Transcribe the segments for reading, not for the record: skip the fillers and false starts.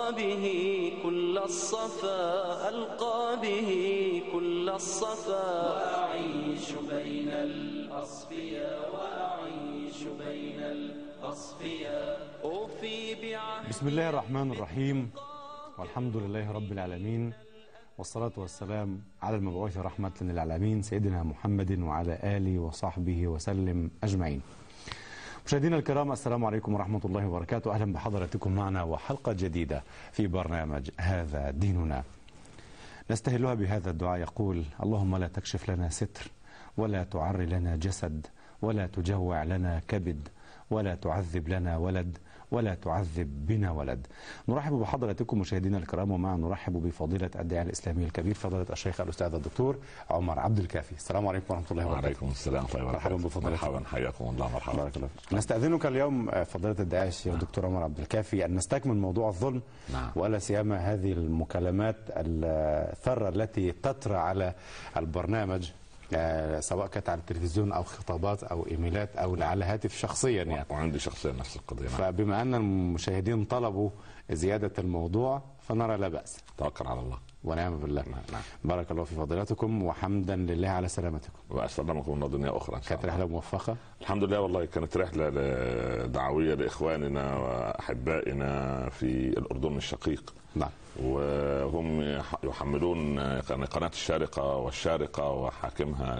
ألقى به كل الصفا، ألقى به كل الصفا. وأعيش بين الأصفياء، وأعيش بين الأصفياء. أوفي بعهد. بسم الله الرحمن الرحيم، والحمد لله رب العالمين، والصلاة والسلام على المبعوث رحمة للعالمين سيدنا محمد وعلى آله وصحبه وسلم أجمعين. مشاهدينا الكرام، السلام عليكم ورحمة الله وبركاته. أهلا بحضراتكم معنا وحلقة جديدة في برنامج هذا ديننا، نستهلها بهذا الدعاء يقول: اللهم لا تكشف لنا ستر، ولا تعر لنا جسد، ولا تجوع لنا كبد، ولا تعذب لنا ولد، ولا تعذب بنا ولد. نرحب بحضراتكم مشاهدينا الكرام، ومعا نرحب بفضيلة الداعية الإسلامي الكبير فضيلة الشيخ الأستاذ الدكتور عمر عبد الكافي. السلام عليكم ورحمة الله وبركاته. وعليكم السلام ورحمة الله وبركاته. مرحبا بفضيلتكم. مرحبا، حياكم الله. مرحبا. بارك الله فيك. نستأذنك اليوم فضيلة الداعية الشيخ الدكتور عمر عبد الكافي أن نستكمل موضوع الظلم، ولا سيما هذه المكالمات الثرة التي تطرى على البرنامج، سواء كانت على التلفزيون او خطابات او ايميلات او على هاتف شخصيا يعني. وعندي شخصيا نفس القضيه. فبما ان المشاهدين طلبوا زياده الموضوع فنرى لا باس. توكل على الله ونعم بالله. بارك الله في فضيلتكم، وحمدا لله على سلامتكم. واسلمكم من دنيا اخرى. كانت رحله موفقه الحمد لله. والله كانت رحله دعويه لاخواننا واحبائنا في الاردن الشقيق. نعم. وهم يحملون قناه الشارقه والشارقه وحاكمها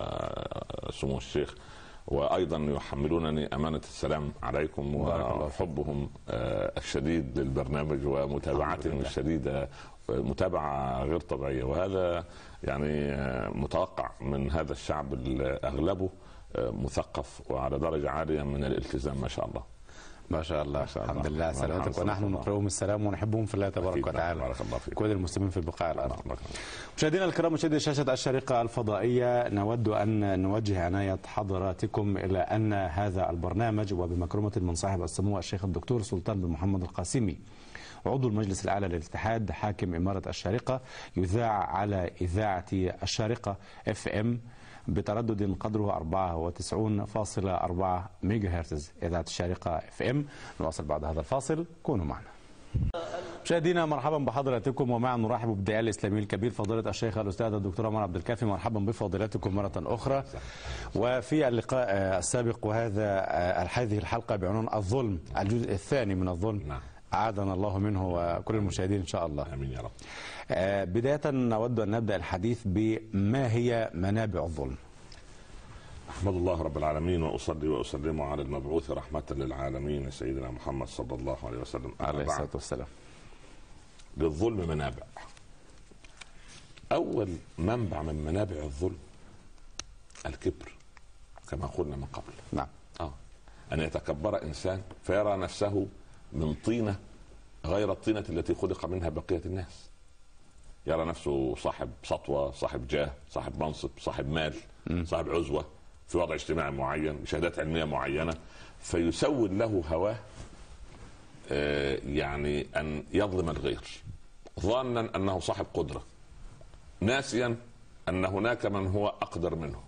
سمو الشيخ، وايضا يحملونني امانه السلام عليكم وحبهم الشديد للبرنامج ومتابعتهم الشديده، متابعه غير طبيعيه. وهذا يعني متوقع من هذا الشعب اغلبه مثقف وعلى درجه عاليه من الالتزام، ما شاء الله. ما شاء الله. الحمد لله على سلامتك، ونحن نقرأهم السلام ونحبهم في الله تبارك وتعالى. بارك الله فيك. كل المسلمين في بقاع الارض. مشاهدينا الكرام، مشاهدي شاشة الشارقة الفضائية، نود ان نوجه عناية حضراتكم الى ان هذا البرنامج وبمكرمة من صاحب السمو الشيخ الدكتور سلطان بن محمد القاسمي عضو المجلس الأعلى للاتحاد حاكم إمارة الشارقة، يذاع على إذاعة الشارقة FM بتردد قدره 94.4 ميجا هرتز. إذاعة الشارقة FM. نواصل بعد هذا الفاصل، كونوا معنا. مشاهدينا مرحبا بحضراتكم، ومعا نرحب بالداعية الإسلامي الكبير فضيلة الشيخ الأستاذ الدكتور عمر عبد الكافي. مرحبا بفضيلتكم مرة أخرى. وفي اللقاء السابق وهذا هذه الحلقة بعنوان الظلم، الجزء الثاني من الظلم، أعاذنا الله منه وكل المشاهدين إن شاء الله. آمين يا رب. بداية نود أن نبدأ الحديث بما هي منابع الظلم. أحمد الله رب العالمين، وأصلي وأسلم على المبعوث رحمة للعالمين سيدنا محمد صلى الله عليه وسلم عليه الصلاة والسلام. للظلم منابع. أول منبع من منابع الظلم الكبر، كما قلنا من قبل. نعم. أن يتكبر إنسان فيرى نفسه من طينة غير الطينة التي خلق منها بقية الناس. يرى نفسه صاحب سطوة، صاحب جاه، صاحب منصب، صاحب مال، صاحب عزوة، في وضع اجتماعي معين، بشهادات علمية معينة، فيسول له هواه يعني أن يظلم الغير، ظانا أنه صاحب قدرة، ناسيا أن هناك من هو أقدر منه،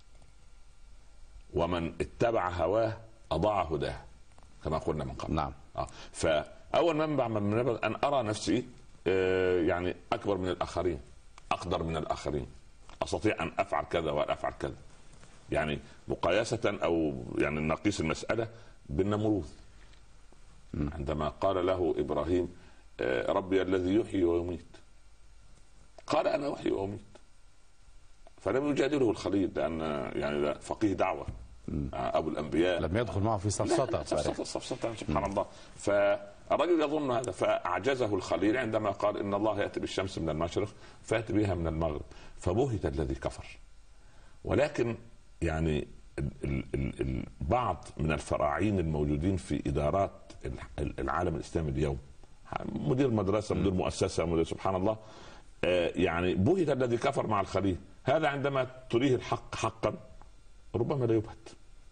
ومن اتبع هواه أضاع هداه، كما قلنا من قبل. نعم. فأول منبع من منابع أن أرى نفسي يعني أكبر من الآخرين، أقدر من الآخرين، أستطيع أن أفعل كذا وأن أفعل كذا. يعني مقايسة أو يعني نقيس المسألة بالنمرود عندما قال له إبراهيم: ربي الذي يحيي ويميت. قال: أنا أحيي وأميت. فلم يجادله الخليل، لأن يعني فقيه دعوة، أبو الأنبياء، لم يدخل معه في صفصطة. سبحان الله. فالرجل يظن هذا، فأعجزه الخليل عندما قال: إن الله يأتي بالشمس من المشرق فأتي بها من المغرب. فبهت الذي كفر. ولكن يعني بعض من الفراعين الموجودين في إدارات العالم الإسلامي اليوم، مدير مدرسة، مدير مؤسسة، مدير، سبحان الله، يعني بهت الذي كفر مع الخليل. هذا عندما تريه الحق حقا ربما لا يبهت،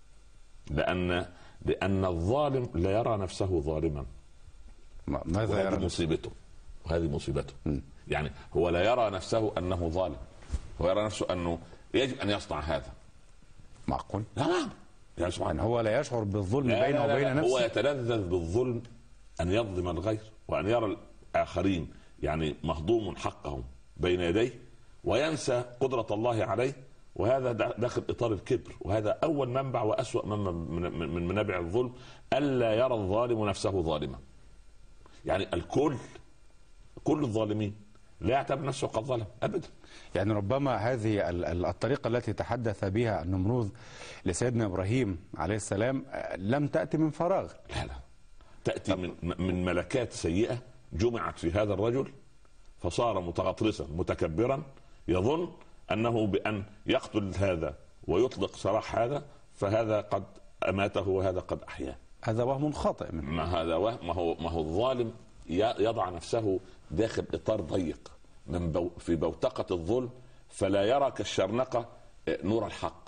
لأن الظالم لا يرى نفسه ظالما. ماذا يرى؟ مصيبته، وهذه مصيبته. يعني هو لا يرى نفسه أنه ظالم، هو يرى نفسه أنه يجب أن يصنع هذا. معقول؟ لا، يعني سبحان، هو لا يشعر بالظلم بينه وبين نفسه. هو يتلذذ بالظلم، أن يظلم الغير، وأن يرى آخرين يعني مهضوم حقهم بين يديه وينسى قدرة الله عليه، وهذا داخل إطار الكبر، وهذا أول منبع وأسوأ من منابع الظلم، ألا يرى الظالم نفسه ظالما. يعني كل الظالمين لا يعتبر نفسه قد ظلم أبدا. يعني ربما هذه الطريقة التي تحدث بها النمروذ لسيدنا إبراهيم عليه السلام لم تأتي من فراغ. لا تأتي من ملكات سيئة جمعت في هذا الرجل، فصار متغطرسا متكبرا يظن أنه بأن يقتل هذا ويطلق سراح هذا فهذا قد أماته وهذا قد أحياه. هذا وهم خاطئ منه. ما هذا وهم، ما هو الظالم يضع نفسه داخل إطار ضيق في بوتقة الظلم، فلا يرى كالشرنقة نور الحق،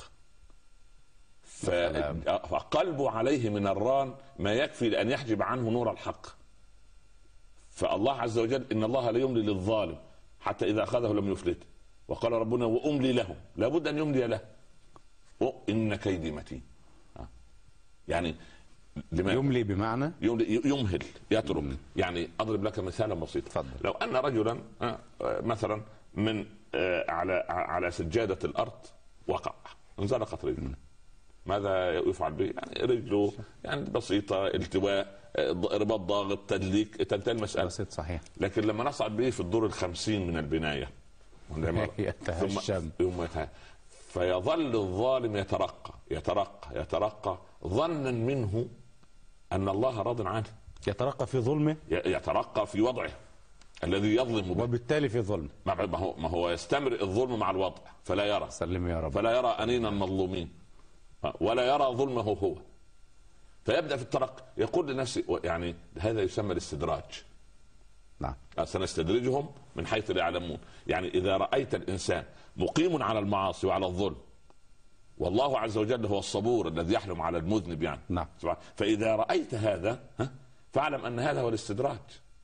فقلبه عليه من الران ما يكفي لأن يحجب عنه نور الحق. فالله عز وجل إن الله لا يملي للظالم حتى إذا أخذه لم يفلته، وقال ربنا وأملي لهم، لابد أن يملي له، إن كيدي متين. يعني يملي بمعنى يمهل يترك. يعني أضرب لك مثالا بسيطا. لو أن رجلا مثلا من على سجادة الأرض وقع انزلقت رجله، ماذا يفعل به؟ يعني رجله يعني بسيطة، التواء، رباط ضاغط، تدليك، تنتهي المسألة. بسيط صحيح. لكن لما نصعد به في الدور 50 من البناية يتهشم فيظل الظالم يترقى ظنا منه أن الله راض عنه، يترقى في ظلمه، يترقى في وضعه الذي يظلم به، وبالتالي في ظلم. ما هو يستمر الظلم مع الوضع، فلا يرى سلم يا رب، فلا يرى أنين المظلومين ولا يرى ظلمه هو، فيبدأ في الترقي. يقول لنفسه يعني هذا يسمى الاستدراج. نعم. سنستدرجهم من حيث لا يعلمون. يعني إذا رأيت الإنسان مقيم على المعاصي وعلى الظلم، والله عز وجل هو الصبور الذي يحلم على المذنب يعني. نعم. فإذا رأيت هذا فاعلم أن هذا هو الاستدراج.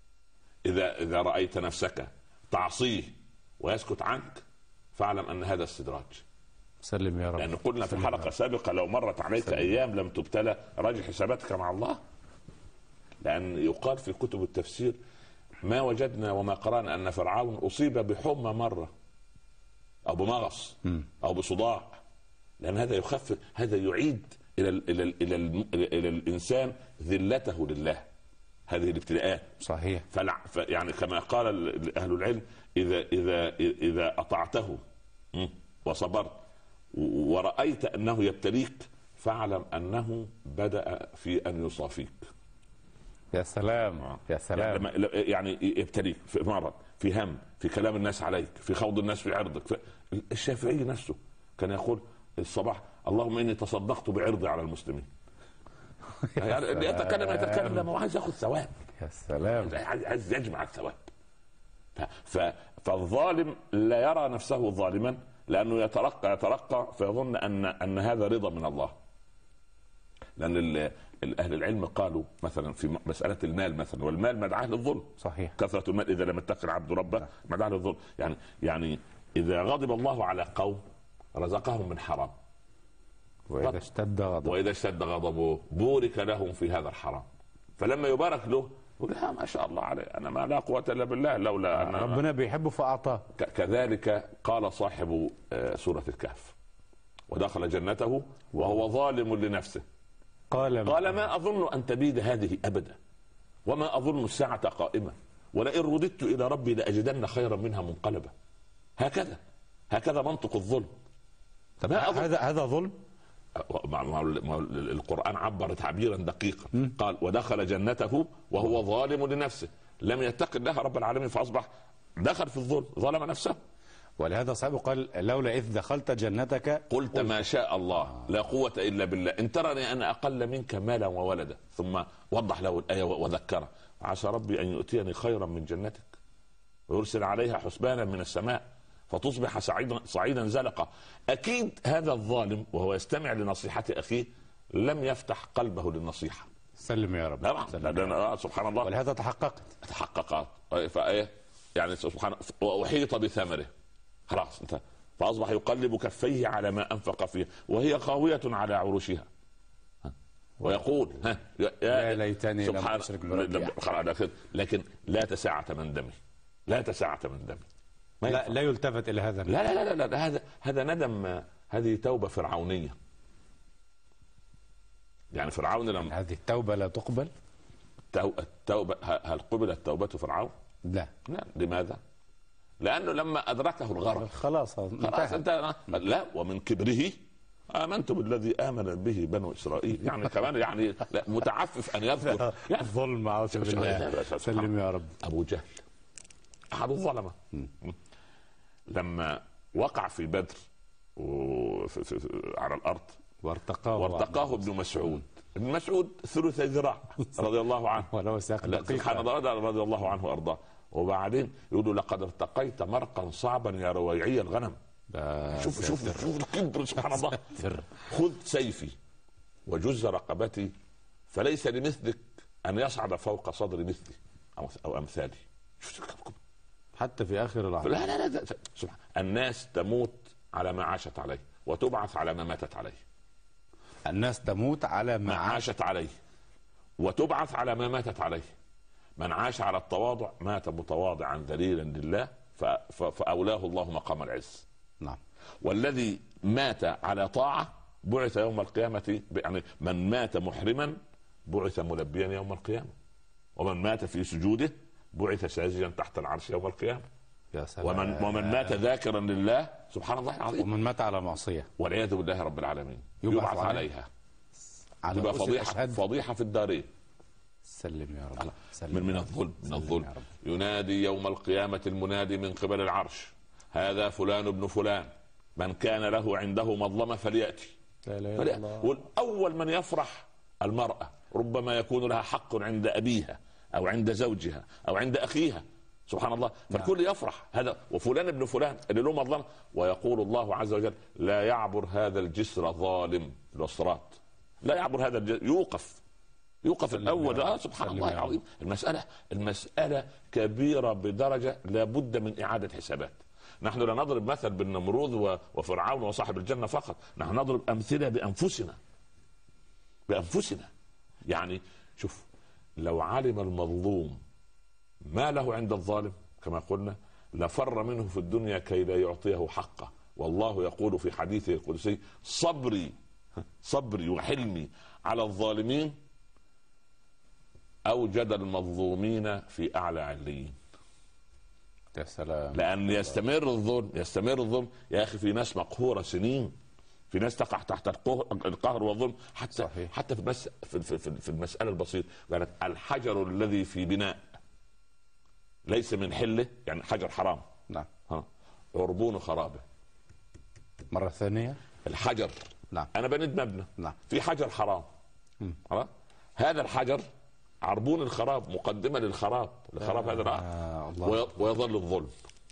إذا رأيت نفسك تعصيه ويسكت عنك فاعلم أن هذا استدراج. سلم يا رب. لأن قلنا في حلقة سابقة لو مرت عليك أيام لم تبتلى راجع حساباتك مع الله. لأن يقال في كتب التفسير ما وجدنا وما قرأنا أن فرعون أصيب بحمى مرة أو بمغص أو بصداع، لأن هذا يخفف، هذا يعيد إلى الإنسان ذلته لله، هذه الابتلاءات. صحيح. يعني كما قال أهل العلم إذا أطعته وصبرت ورأيت أنه يبتليك فاعلم أنه بدأ في أن يصافيك. يا سلام يا سلام. يعني يبتليك في مرض، في هم، في كلام الناس عليك، في خوض الناس في عرضك. الشافعي نفسه كان يقول الصباح اللهم إني تصدقت بعرضي على المسلمين. يعني يتكلم لما عايز ياخذ ثواب. يا سلام. عايز يجمع الثواب. فالظالم لا يرى نفسه ظالما لأنه يترقى فيظن أن هذا رضا من الله. لأن أهل العلم قالوا مثلا في مسألة المال مثلا، والمال مدعاة للظلم. صحيح. كثرة المال إذا لم يتقي العبد ربه مدعاة للظلم. يعني إذا غضب الله على قوم رزقهم من حرام، وإذا اشتد غضبه بورك لهم في هذا الحرام. فلما يبارك له يقول ما شاء الله عليه، أنا ما لا قوة إلا بالله لولا أن ربنا بيحبه فأعطاه. كذلك قال صاحب سورة الكهف ودخل جنته وهو ظالم لنفسه قال ما أظن أن تبيد هذه أبدا وما أظن الساعة قائمة ولئن رددت إلى ربي لأجدن خيرا منها منقلبا. هكذا منطق الظلم. هذا ظلم. القرآن عبر تعبيرا دقيقا، قال ودخل جنته وهو ظالم لنفسه، لم يتق الله رب العالمين فأصبح دخل في الظلم، ظلم نفسه. ولهذا صاحبه قال لولا إذ دخلت جنتك قلت ما شاء الله لا قوة إلا بالله إن ترني أنا أقل منك مالا وولدا. ثم وضح له الآية وذكره عسى ربي أن يؤتيني خيرا من جنتك ويرسل عليها حسبانا من السماء فتصبح صعيدا زلقا. أكيد هذا الظالم وهو يستمع لنصيحة أخيه لم يفتح قلبه للنصيحة. سلم يا رب. سبحان الله. ولهذا تحققت فإيه يعني سبحان وأحيط بثمره خلاص انت، فأصبح يقلب كفيه على ما أنفق فيه وهي خاوية على عروشها. ويقول يا ليتني لم أشرك بربي. لكن لا تساعة من دمي، لا تساعة من دمي. لا يلتفت الى هذا. لا لا لا, لا هذا ندم. هذه توبة فرعونية. يعني فرعون لما هذه التوبة لا تقبل. التوبة هل قبلت توبة فرعون؟ لا. لماذا؟ لأنه لما أدركه الغرق خلاص انتهى. لا، ومن كبره آمنت بالذي آمن به بنو إسرائيل. يعني كمان يعني لا متعفف أن يذكر يعني ظلم. أعوذ بالله. سلم يا رب. أبو جهل أحد الظلمة لما وقع في بدر على الأرض وارتقاه ابن مسعود. ابن مسعود ثلث ذراع رضي الله عنه ولو سبحان الله رضي الله عنه وأرضاه. وبعدين يقولوا لقد ارتقيت مرقا صعبا يا رويعي الغنم. شوف الكبر سبحان الله. خذ سيفي وجز رقبتي فليس لمثلك أن يصعد فوق صدر مثلي أو أمثالي. حتى في آخر العهد. لا سبحان. الناس تموت على ما عاشت عليه وتبعث على ما ماتت عليه. الناس تموت على ما عاشت عليه وتبعث على ما ماتت عليه. من عاش على التواضع مات متواضعا ذليلا لله فأولاه الله مقام العز. نعم. والذي مات على طاعة بعث يوم القيامة. يعني من مات محرما بعث ملبيا يوم القيامة، ومن مات في سجوده بعث ساجدا تحت العرش يوم القيامة. يا سلام. ومن مات ذاكرا لله سبحان الله العظيم. ومن مات على معصية والعياذ بالله رب العالمين يبعث عليها. تبقى فضيحة في الدارين. سلم يا رب. من الظلم ينادي يوم القيامة المنادي من قبل العرش هذا فلان ابن فلان من كان له عنده مظلمة فليأتي. والأول من يفرح المرأة ربما يكون لها حق عند أبيها أو عند زوجها أو عند أخيها سبحان الله. فالكل يفرح هذا وفلان ابن فلان اللي له مظلمة. ويقول الله عز وجل لا يعبر هذا الجسر ظالم الصراط. لا يعبر هذا الجسر. يوقف الأول. سبحان الله العظيم. المسألة كبيرة بدرجة لا بد من إعادة حسابات. نحن لا نضرب مثل بالنمرود وفرعون وصاحب الجنة فقط. نحن نضرب أمثلة بأنفسنا. يعني شوف لو علم المظلوم ما له عند الظالم كما قلنا لفر منه في الدنيا كي لا يعطيه حقه. والله يقول في حديثه القدسي صبري وحلمي على الظالمين أوجد المظلومين في أعلى عليين. يا سلام. لأن يستمر الظلم يا أخي. في ناس مقهورة سنين، في ناس تقع تحت القهر والظلم حتى في المسألة البسيطة. قالت الحجر الذي في بناء ليس من حله يعني حجر حرام. نعم. عربون خرابه. مرة ثانية الحجر. نعم. أنا بنيت مبنى. نعم. في حجر حرام. هذا الحجر عربون الخراب مقدمة للخراب. هذا ويظل الظلم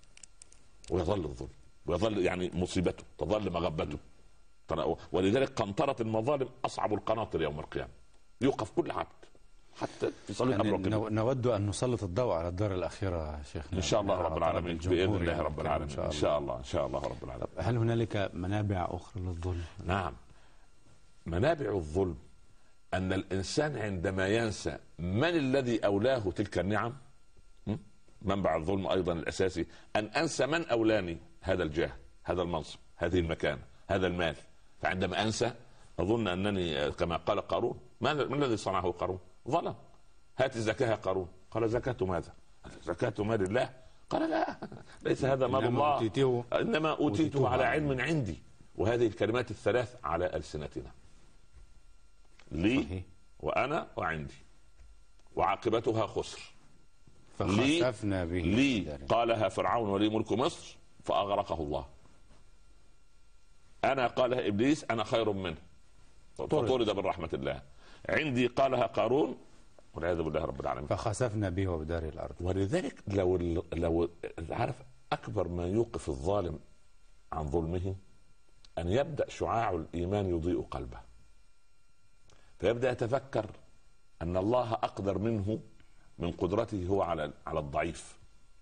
ويظل يعني مصيبته تظل مغبته. ولذلك قنطرة المظالم أصعب القناطر يوم القيامة. يوقف كل عبد حتى في صليب يعني نود أن نسلط الضوء على الدار الأخيرة شيخنا إن شاء الله رب العالمين بإذن الله رب العالمين إن شاء الله رب العالمين. هل هنالك منابع أخرى للظلم؟ نعم. منابع الظلم أن الإنسان عندما ينسى من الذي أولاه تلك النعم. منبع الظلم أيضا الأساسي أن أنسى من أولاني هذا الجاه هذا المنصب هذه المكان هذا المال. فعندما أنسى أظن أنني كما قال قارون ما الذي صنعه قارون؟ ظلم. هات الزكاة قارون قال زكاة ماذا؟ زكاة مال الله. قال لا ليس هذا مال الله إنما أوتيته على علم عندي. وهذه الكلمات الثلاث على ألسنتنا لي وأنا وعندي وعاقبتها خسر. فخسفنا به لي قالها فرعون ولي ملك مصر فأغرقه الله. أنا قالها إبليس أنا خير منه فطرد من رحمة الله. عندي قالها قارون والعياذ بالله رب العالمين فخسفنا به وبدار الأرض. ولذلك لو عارف أكبر ما يوقف الظالم عن ظلمه أن يبدأ شعاع الإيمان يضيء قلبه فيبدأ يتفكر أن الله أقدر منه من قدرته هو على الضعيف.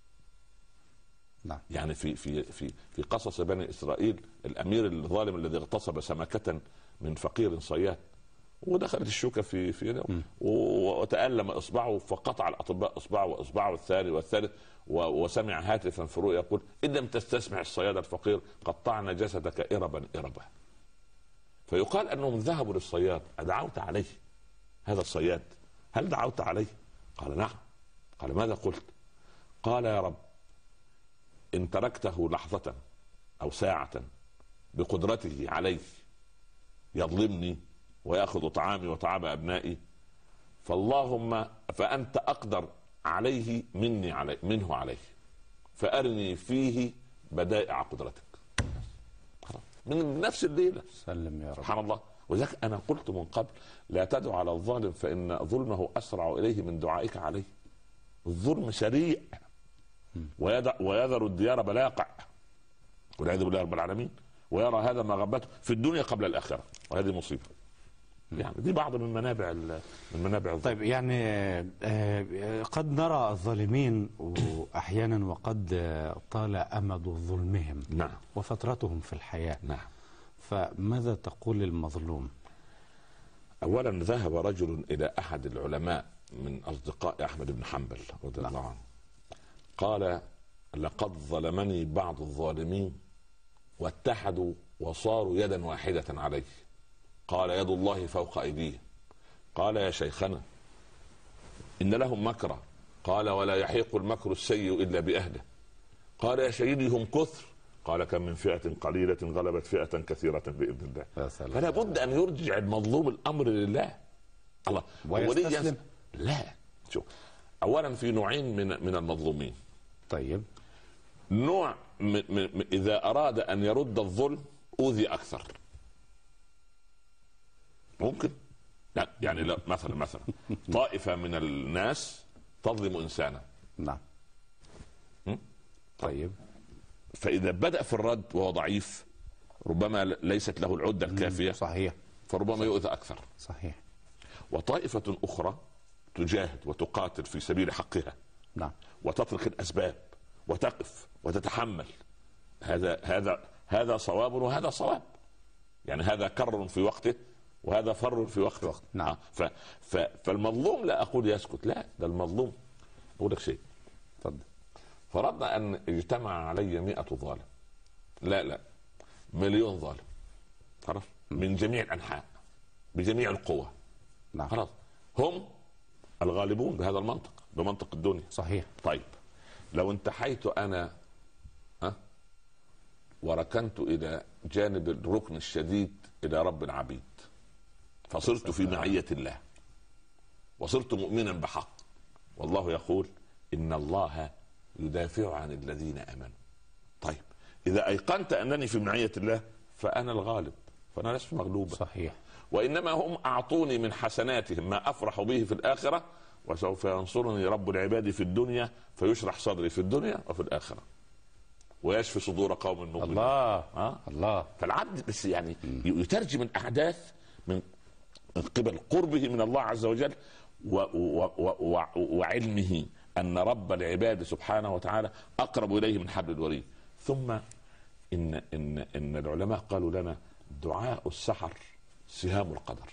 نعم. يعني في قصص بني إسرائيل الأمير الظالم الذي اغتصب سمكة من فقير صياد ودخلت الشوكه في يده وتألم اصبعه، فقطع الاطباء اصبعه واصبعه الثاني والثالث، وسمع هاتفا في الرؤيا يقول: ان لم تستسمع الصياد الفقير قطعنا جسدك اربا اربا. فيقال انهم ذهبوا للصياد: ادعوت عليه هذا الصياد؟ هل دعوت عليه؟ قال: نعم. قال: ماذا قلت؟ قال: يا رب، ان تركته لحظه او ساعه بقدرته علي يظلمني ويأخذ طعامي وطعام أبنائي، فأنت أقدر عليه منه عليه، فأرني فيه بدائع قدرتك. من نفس الليلة. سلم يا رب. سبحان الله. وذلك أنا قلت من قبل: لا تدعو على الظالم فإن ظلمه أسرع إليه من دعائك عليه. الظلم سريع ويذر الديار بلاقع، والعياذ بالله رب العالمين، ويرى هذا مغبته في الدنيا قبل الآخرة، وهذه مصيبة. يعني دي بعض من منابع الظلم. طيب، يعني قد نرى الظالمين أحيانا وقد طال أمد ظلمهم، نعم، وفترتهم في الحياة. نعم. فماذا تقول للمظلوم؟ أولا، ذهب رجل إلى أحد العلماء من أصدقاء أحمد بن حنبل رضي الله عنه، قال: لقد ظلمني بعض الظالمين واتحدوا وصاروا يدا واحدة عليه. قال: يد الله فوق أيديهم. قال: يا شيخنا، إن لهم مكرا. قال: ولا يحيق المكر السيء إلا بأهله. قال: يا سيدي، هم كثر. قال: كم من فئة قليلة غلبت فئة كثيرة بإذن الله. فلا بد أن يرجع المظلوم الأمر لله. الله ويستسلم؟ لا. شوف، أولا في نوعين من المظلومين. طيب، نوع إذا أراد أن يرد الظلم أوذي أكثر. ممكن، لا يعني لا، مثلا طائفة من الناس تظلم إنسانا. نعم. طيب، فإذا بدأ في الرد وهو ضعيف، ربما ليست له العدة الكافية. صحيح. فربما يؤذى أكثر. صحيح. وطائفة أخرى تجاهد وتقاتل في سبيل حقها. نعم. وتترك الأسباب وتقف وتتحمل. هذا صواب وهذا صواب. يعني هذا كر في وقته وهذا فر في وقته. نعم. فالمظلوم لا أقول يسكت، لا، ده المظلوم. أقول لك شيء. تفضل. فرضنا أن اجتمع علي 100 ظالم، لا 1,000,000 ظالم، خلاص، من جميع الأنحاء بجميع القوى. نعم. خلاص، هم الغالبون بهذا المنطق، بمنطق الدنيا. صحيح. طيب، لو انتحيت أنا وركنت إلى جانب الركن الشديد إلى رب العبيد، فصرت في معية الله وصرت مؤمنا بحق، والله يقول: إن الله يدافع عن الذين آمنوا. طيب، إذا أيقنت أنني في معية الله فأنا الغالب، فأنا لست مغلوبا. صحيح. وإنما هم أعطوني من حسناتهم ما أفرح به في الآخرة، وسوف ينصرني رب العباد في الدنيا فيشرح صدري في الدنيا وفي الآخرة ويشفي صدور قوم مؤمنين. الله. فالعبد بس يعني يترجم الأحداث من قبل قربه من الله عز وجل وعلمه أن رب العباد سبحانه وتعالى أقرب إليه من حبل الوريد. ثم إن العلماء قالوا لنا: دعاء السحر سهام القدر.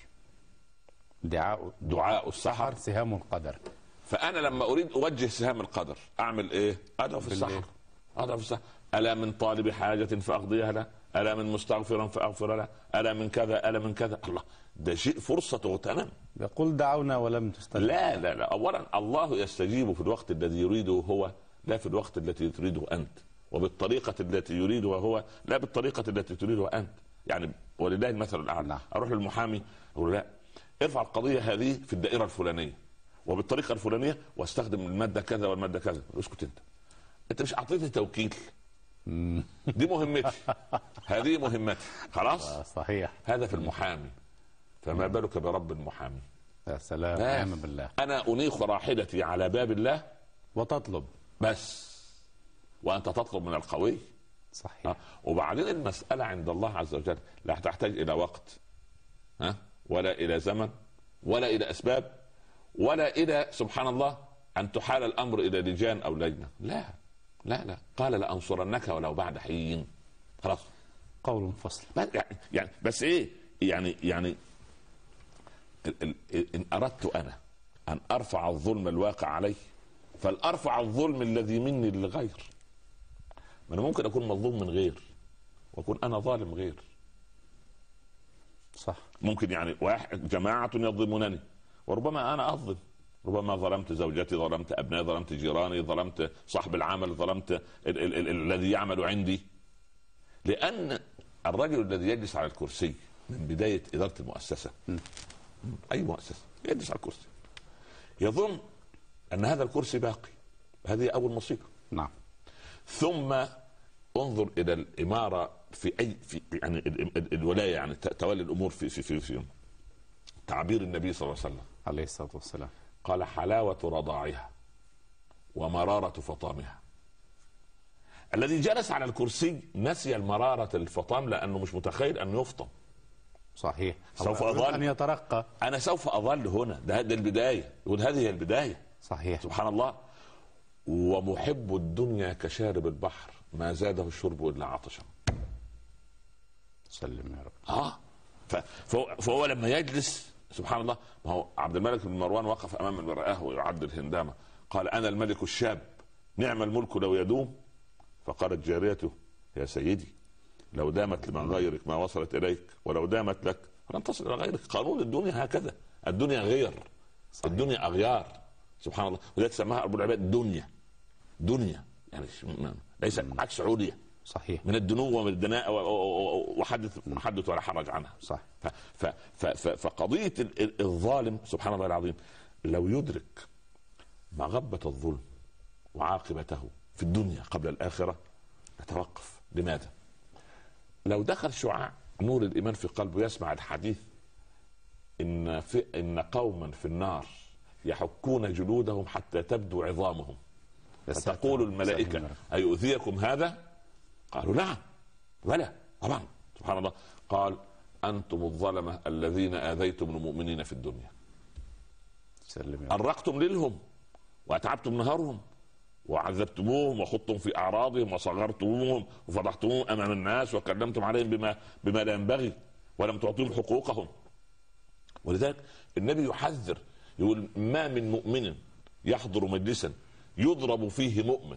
دعاء السحر سهام القدر. فأنا لما أريد أوجه سهام القدر أعمل إيه؟ أدعو في السحر. ألا من طالب حاجة فأقضيها له، ألا من مستغفرا فأغفر له، ألا من كذا، ألا من كذا. الله، ده شيء فرصة تغتنم. يقول: دعونا ولم تستجب. لا، أولا الله يستجيب في الوقت الذي يريده هو، لا في الوقت التي تريده أنت، وبالطريقة التي يريدها هو، لا بالطريقة التي تريدها أنت. يعني ولله المثل الأعلى. أروح للمحامي أقول: لا، ارفع القضية هذه في الدائرة الفلانية وبالطريقة الفلانية واستخدم المادة كذا والمادة كذا. اسكت انت مش اعطيتني توكيل. دي مهمتي، هذه مهمتي، خلاص. صحيح. هذا في المحامي، فما بالك برب المحامي؟ يا سلام، نعم بالله. انا انيخ راحلتي على باب الله وتطلب بس، وانت تطلب من القوي. صحيح. وبعدين المسألة عند الله عز وجل لا تحتاج الى وقت، ولا الى زمن، ولا الى اسباب، ولا الى سبحان الله ان تحال الامر الى لجان او لجنه. لا، قال: لانصرنك ولو بعد حين. خلاص، قول فصل. يعني بس ايه، يعني إن أردت أنا أن أرفع الظلم الواقع علي فلأرفع الظلم الذي مني للغير. ما أنا ممكن أكون مظلوم من غير وأكون أنا ظالم غير. صح. ممكن يعني واحد جماعة يظلمونني وربما أنا أظلم، ربما ظلمت زوجتي، ظلمت أبنائي، ظلمت جيراني، ظلمت صاحب العمل، ظلمت الذي يعمل عندي. لأن الرجل الذي يجلس على الكرسي من بداية إدارة المؤسسة، أي مؤسسة، يجلس على الكرسي يظن أن هذا الكرسي باقي. هذه أول مصيبة. نعم. ثم انظر إلى الإمارة في يعني الولاية، يعني تولي الأمور في تعبير النبي صلى الله عليه وسلم عليه الصلاة والسلام، قال: حلاوة رضاعها ومرارة فطامها. الذي جلس على الكرسي نسي المرارة الفطام لأنه مش متخيل أن يفطم. صحيح. سوف أظل أن يترقى. أنا سوف أظل هنا، ده البداية، يقول هذه هي البداية. صحيح. سبحان الله. ومحب الدنيا كشارب البحر ما زاده الشرب إلا عطشا. سلم يا رب. فهو لما يجلس سبحان الله. ما هو عبد الملك بن مروان وقف أمام المرآة ويعد الهندامة، قال: أنا الملك الشاب نعم الملك لو يدوم. فقالت جاريته: يا سيدي لو دامت لمن غيرك ما وصلت إليك، ولو دامت لك فلن تصل إلى غيرك. قانون الدنيا هكذا، الدنيا غير. صحيح. الدنيا أغيار. سبحان الله. وذلك سماها أبو العباد دنيا يعني ليس عكس عليا. صحيح. من الدنو ومن الدناء وحدث ولا حرج عنها. صح. فقضية الظالم سبحان الله العظيم لو يدرك مغبة الظلم وعاقبته في الدنيا قبل الآخرة نتوقف. لماذا؟ لو دخل شعاع نور الإيمان في قلبه يسمع الحديث إن قوما في النار يحكون جلودهم حتى تبدو عظامهم فتقول الملائكة: أيؤذيكم هذا؟ قالوا: نعم. ولا طبعا. سبحان الله. قال: أنتم الظلمة الذين آذيتم المؤمنين في الدنيا. أرقتم ليلهم وأتعبتم نهارهم وعذبتموهم وخضتم في أعراضهم وصغرتموهم وفضحتموهم أمام الناس وكلمتم عليهم بما لا ينبغي ولم تعطيهم حقوقهم. ولذلك النبي يحذر، يقول: ما من مؤمن يحضر مجلسا يضرب فيه مؤمن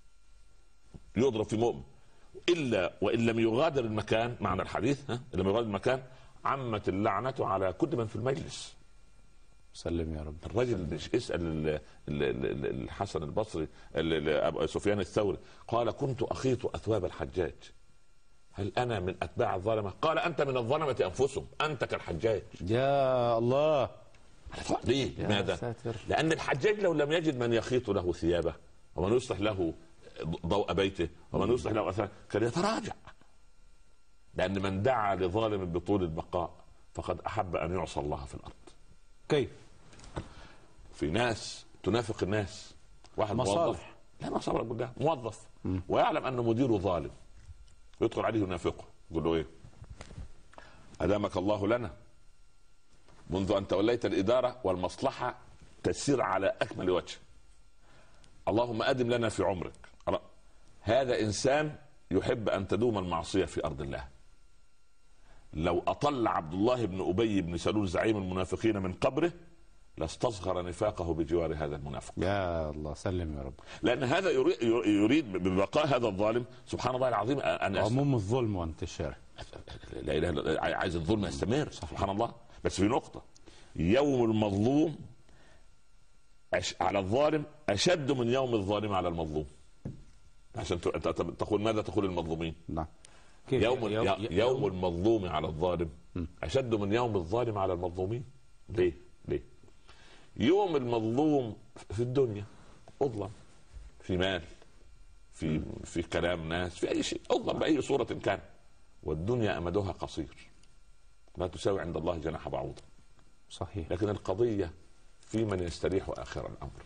إلا وإن لم يغادر المكان. معنى الحديث إن لم يغادر المكان عمت اللعنة على كل من في المجلس. سلم يا رب. الرجل مش اسأل الحسن البصري سفيان الثوري قال: كنت أخيط أثواب الحجاج، هل أنا من أتباع الظلمة؟ قال: أنت من الظلمة أنفسهم، أنت كالحجاج. يا الله. ليه؟ لماذا؟ لأن الحجاج لو لم يجد من يخيط له ثيابه ومن يصلح له ضوء بيته ومن يصلح له أثار كان يتراجع. لأن من دعا لظالم بطول البقاء فقد أحب أن يعصى الله في الأرض. كيف؟ في ناس تنافق الناس. واحد مصالح. لا مصالح بالله. موظف ويعلم أنه مديره ظالم، يدخل عليه ينافقه، يقول له: إيه؟ أدامك الله لنا منذ أن توليت الإدارة والمصلحة تسير على أكمل وجه، اللهم أدم لنا في عمرك. هذا إنسان يحب أن تدوم المعصية في أرض الله. لو أطل عبد الله بن أبي بن سلول زعيم المنافقين من قبره لاستصغر نفاقه بجوار هذا المنافق. يا الله. سلم يا رب. لأن هذا يريد ببقاء هذا الظالم سبحان الله العظيم أن عموم الظلم وانتشاره. لا إله إلا، عايز الظلم يستمر. سبحان الله. بس في نقطة: يوم المظلوم على الظالم أشد من يوم الظالم على المظلوم. عشان تقول ماذا تقول المظلومين؟ نعم. يوم المظلوم على الظالم أشد من يوم الظالم على المظلومين. ليه؟ يوم المظلوم في الدنيا أظلم في مال، في كلام ناس، في أي شيء، أظلم بأي صورة كان. والدنيا أمدها قصير لا تساوي عند الله جناح بعوضة. صحيح. لكن القضية في من يستريح آخر الأمر.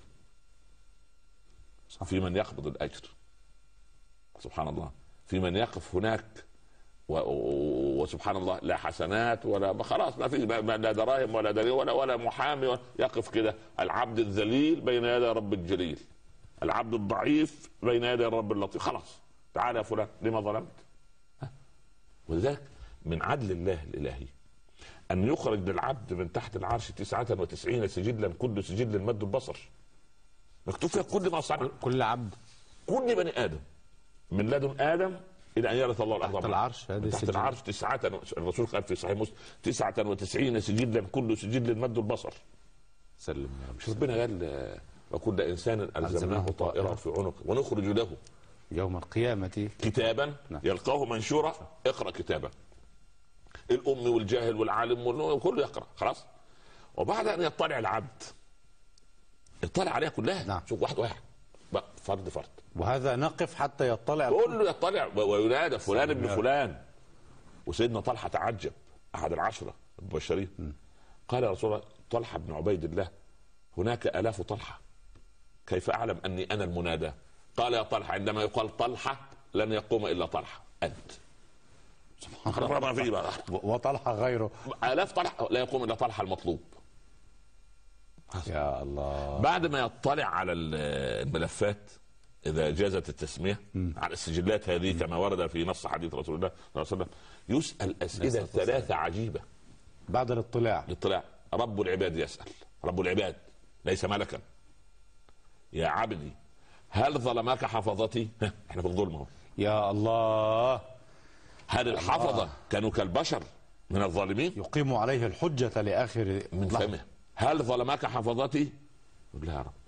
صح. في من يقبض الأجر. سبحان الله. في من يقف هناك وسبحان الله لا حسنات ولا خلاص، ما في لا دراهم ولا دليل ولا محامي، يقف كده العبد الذليل بين يدي رب الجليل، العبد الضعيف بين يدي رب اللطيف. خلاص تعال يا فلان لما ظلمت. ولذلك من عدل الله الإلهي ان يخرج للعبد من تحت العرش 99 سجلا، كل سجل مد البصر، مكتوب فيها كل ما صنع كل عبد، كل بني ادم من لدن ادم الى ان يرث الله الارض. تحت العرش، هذه تحت السجل. العرش الرسول قال في صحيح مسلم 99 سجلا، كل سجل مد البصر. سلم يا رب. مش ربنا قال وكل انسان الزمناه طائره في عنقه ونخرج له يوم القيامة كتابا يلقاه منشورا اقرا كتابك. الام والجاهل والعالم وكله يقرا خلاص. وبعد ان يطلع العبد يطلع عليها كلها. نعم. شوف واحد بقى فرد فرد، وهذا نقف حتى يطلع كله يطلع وينادى فلان ابن فلان. وسيدنا طلحه تعجب، احد العشره المبشرين، قال يا رسول الله طلحه بن عبيد الله هناك الاف طلحه، كيف اعلم اني انا المنادى؟ قال يا طلحه عندما يقال طلحه لن يقوم الا طلحه انت. سبحان الله. فيه بقى وطلحة غيره. الاف طلحه لا يقوم الا طلحه المطلوب. يا الله. بعد ما يطلع على الملفات اذا جازت التسميه على السجلات هذه كما ورد في نص حديث رسول الله صلى الله عليه وسلم، يسال اسئله ثلاثه عجيبه بعد الاطلاع. رب العباد يسال، رب العباد ليس ملكا، يا عبدي هل ظلمك حفظتي؟ احنا في الظلم اهو. يا الله. هل الحفظه كانوا كالبشر من الظالمين؟ يقيم عليه الحجة لآخر من فمه. هل ظلمك حفظتي؟ يقول لا يا رب.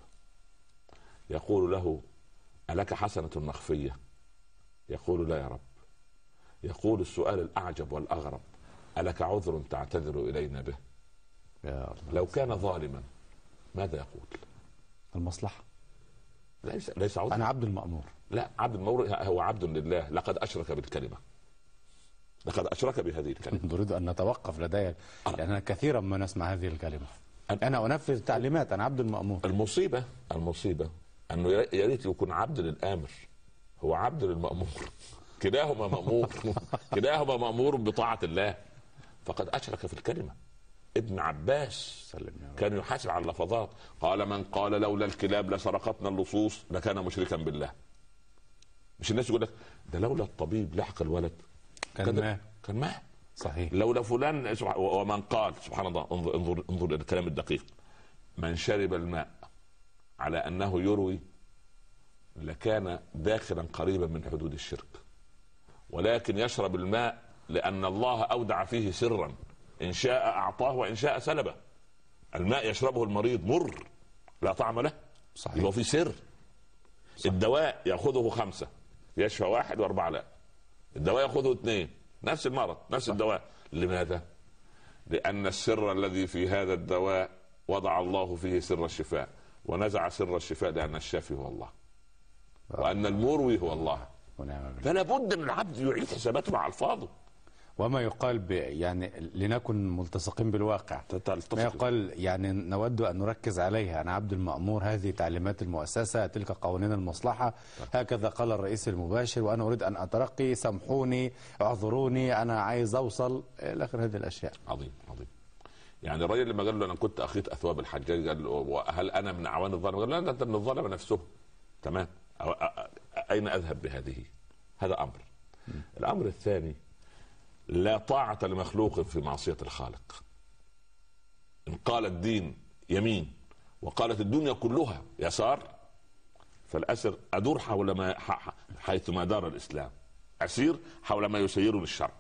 يقول له ألك حسنة مخفية؟ يقول لا يا رب. يقول السؤال الأعجب والأغرب ألك عذر تعتذر إلينا به؟ يا الله. لو كان ظالما ماذا يقول؟ المصلحة. ليس عذر. أنا عبد المأمور. لا، عبد المأمور هو عبد لله. لقد أشرك بالكلمة، لقد أشرك بهذه الكلمة. نريد أن نتوقف لدي لأننا كثيرا ما نسمع هذه الكلمة. أنا أنفذ تعليمات، أنا عبد المأمور. المصيبة أنه يا ريت يكون عبد للآمر، هو عبد للمأمور. كلاهما مأمور كلاهما مأمور بطاعة الله، فقد أشرك في الكلمة. ابن عباس كان يحاسب على اللفظات، قال من قال لولا الكلاب لسرقتنا اللصوص لكان مشركا بالله. مش الناس يقول لك ده لولا الطبيب لحق الولد كان مات. صحيح. لولا فلان ومن قال سبحان الله. انظر الكلام الدقيق. من شرب الماء على انه يروي لكان داخلا قريبا من حدود الشرك، ولكن يشرب الماء لان الله اودع فيه سرا ان شاء اعطاه وان شاء سلبه. الماء يشربه المريض مر لا طعم له، صحيح. يبقى في سر. صحيح. الدواء ياخذه 5 يشفى 1 و4 لا. الدواء ياخذه 2 نفس المرض نفس الدواء. لماذا؟ لأن السر الذي في هذا الدواء وضع الله فيه سر الشفاء، ونزع سر الشفاء لأن الشافي هو الله وأن المروي هو الله. فلا بد أن العبد يعيد حساباته مع ألفاظه. وما يقال يعني لنكن ملتصقين بالواقع، ما يقال يعني نود أن نركز عليها. أنا عبد المأمور، هذه تعليمات المؤسسة، تلك قوانين المصلحة، هكذا قال الرئيس المباشر، وأنا أريد أن أترقي، سامحوني، اعذروني، أنا عايز أوصل إلى آخر هذه الأشياء. عظيم عظيم. يعني الرجل لما قال له أنا كنت أخيط أثواب الحجاج، قال له هل أنا من أعوان الظالم؟ قال لا، أنت من الظالم نفسه. تمام. أين أذهب بهذه؟ هذا أمر. الأمر الثاني، لا طاعة لمخلوق في معصية الخالق. إن قال الدين يمين وقالت الدنيا كلها يسار، فالأسر أدور حول ما حيث ما دار الإسلام، أسير حول ما يسيرني الشرع.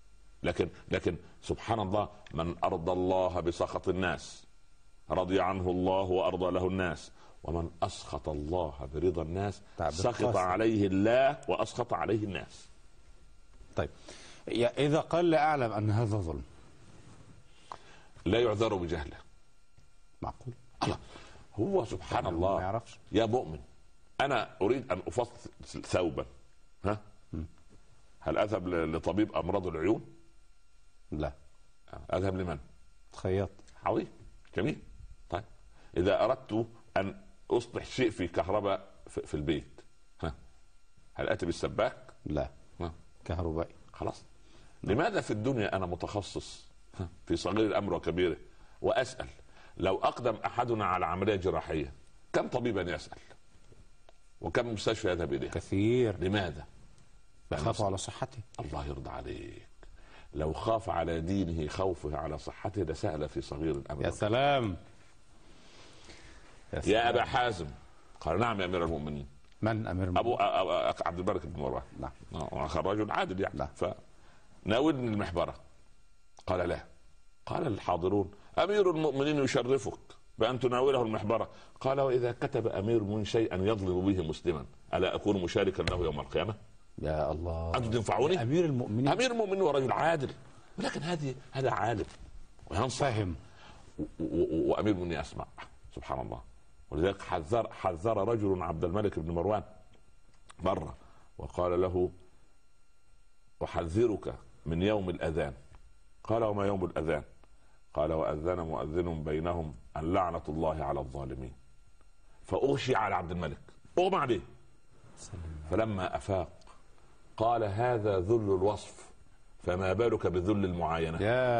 لكن سبحان الله، من أرضى الله بسخط الناس رضي عنه الله وأرضى له الناس، ومن أسخط الله برضا الناس سخط عليه الله وأسخط عليه الناس. طيب إذا قال لا أعلم أن هذا ظلم، لا يعذر بجهله. معقول؟ الله هو سبحان الله ما يعرفش. يا مؤمن، أنا أريد أن أفصل ثوبا، هل أذهب لطبيب أمراض العيون؟ لا. أذهب لمن؟ خياط. عظيم جميل. طيب إذا أردت أن أصلح شيء في كهرباء في البيت، هل أتي بالسباك؟ لا. كهربائي. خلاص. لماذا في الدنيا أنا متخصص في صغير الأمر وكبيره، وأسأل لو أقدم أحدنا على عملية جراحية كم طبيبا يسأل وكم مستشفى يذهب إليها؟ كثير. لماذا؟ يخافوا على صحته. الله يرضى عليك. لو خاف على دينه خوفه على صحته لسأل في صغير أبدا. يا سلام. يا أبا حازم. قال نعم يا أمير المؤمنين. من أمير المؤمنين؟ أبو عبد الملك بن مروان. نعم. رجل عادل يعني. فناولني المحبرة. قال لا. قال الحاضرون أمير المؤمنين يشرفك بأن تناوله المحبرة. قال وإذا كتب أمير من شيئا يظلم به مسلما ألا أكون مشاركا له يوم القيامة؟ يا الله. أنتم تنفعوني؟ أمير المؤمنين. أمير المؤمنين ورجل عادل، ولكن هذا عالم وينصح فهم. وأمير المؤمنين أسمع. سبحان الله. ولذلك حذر رجل عبد الملك بن مروان مرة وقال له أحذرك من يوم الأذان. قال وما يوم الأذان؟ قال وأذن مؤذن بينهم أن لعنة الله على الظالمين. فأغشي على عبد الملك، أغمى عليه. فلما أفاق قال هذا ذل الوصف فما بالك بذل المعاينة.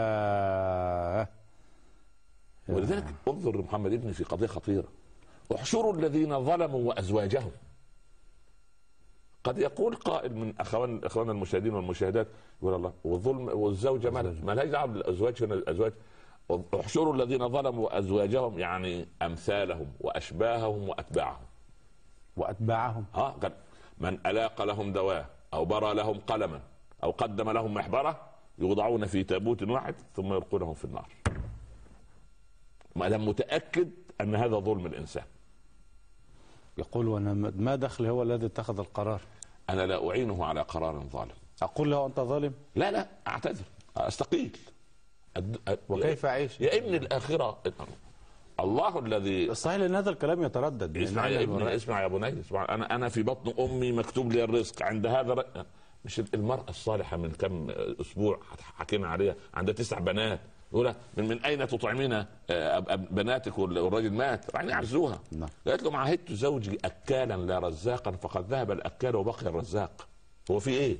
ولذلك انظر محمد ابني في قضية خطيرة. احشروا الذين ظلموا وأزواجهم. قد يقول قائل من اخواننا المشاهدين والمشاهدات يقول الله والظلم والزوجه ما لها دعوه بالازواج. هنا الازواج احشروا الذين ظلموا وازواجهم يعني امثالهم واشباههم واتباعهم قال من الاق لهم دواء او برى لهم قلما او قدم لهم محبره يوضعون في تابوت واحد ثم يلقونهم في النار. ما دام متاكد ان هذا ظلم الانسان. يقول وانا ما دخل هو الذي اتخذ القرار. انا لا اعينه على قرار ظالم. اقول له انت ظالم؟ لا اعتذر استقيل. وكيف اعيش يا ابن الاخره؟ الله الذي صحيح لان هذا الكلام يتردد. اسمع يا ابني، اسمع يا بني، اسمع. انا في بطن امي مكتوب لي الرزق. عند هذا مش المراه الصالحه من كم اسبوع حكينا عليها عندها 9 بنات يقول من اين تطعمين بناتك والراجل مات يعني يعزوها. قالت له عهدت زوجي اكالا لا رزاقا فقد ذهب الاكال وبقي الرزاق. هو في ايه؟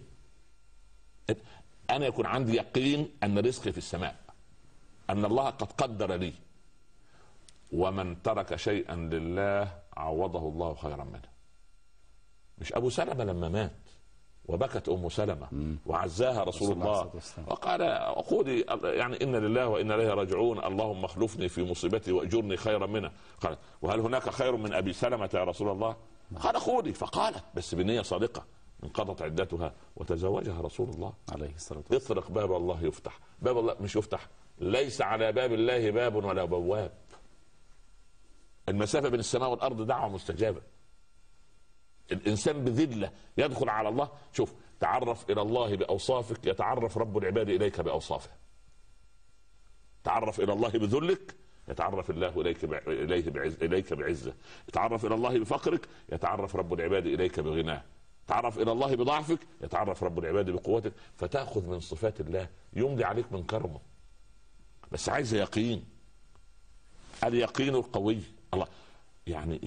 انا يكون عندي يقين ان رزقي في السماء، ان الله قد قدر لي، ومن ترك شيئا لله عوضه الله خيرا منه. مش ابو سلمة لما مات وبكت ام سلمة وعزاها رسول الله وقال قولي يعني ان لله وانا اليه راجعون اللهم اخلفني في مصيبتي واجرني خيرا منها. قال وهل هناك خير من ابي سلمة يا رسول الله؟ قال قولي. فقالت بس بنية صادقة انقضت عدتها وتزوجها رسول الله عليه الصلاة والسلام. اطرق باب الله يفتح. باب الله مش يفتح، ليس على باب الله باب ولا بواب. المسافة بين السماء والارض دعوة مستجابة. الانسان بذله يدخل على الله. شوف تعرف الى الله باوصافك يتعرف رب العباد اليك باوصافه. تعرف الى الله بذلك يتعرف الله اليك بعزه. تعرف الى الله بفقرك يتعرف رب العباد اليك بغناه. تعرف الى الله بضعفك يتعرف رب العباد بقوتك. فتاخذ من صفات الله يملي عليك من كرمه. بس عايز يقين. اليقين القوي. الله يعني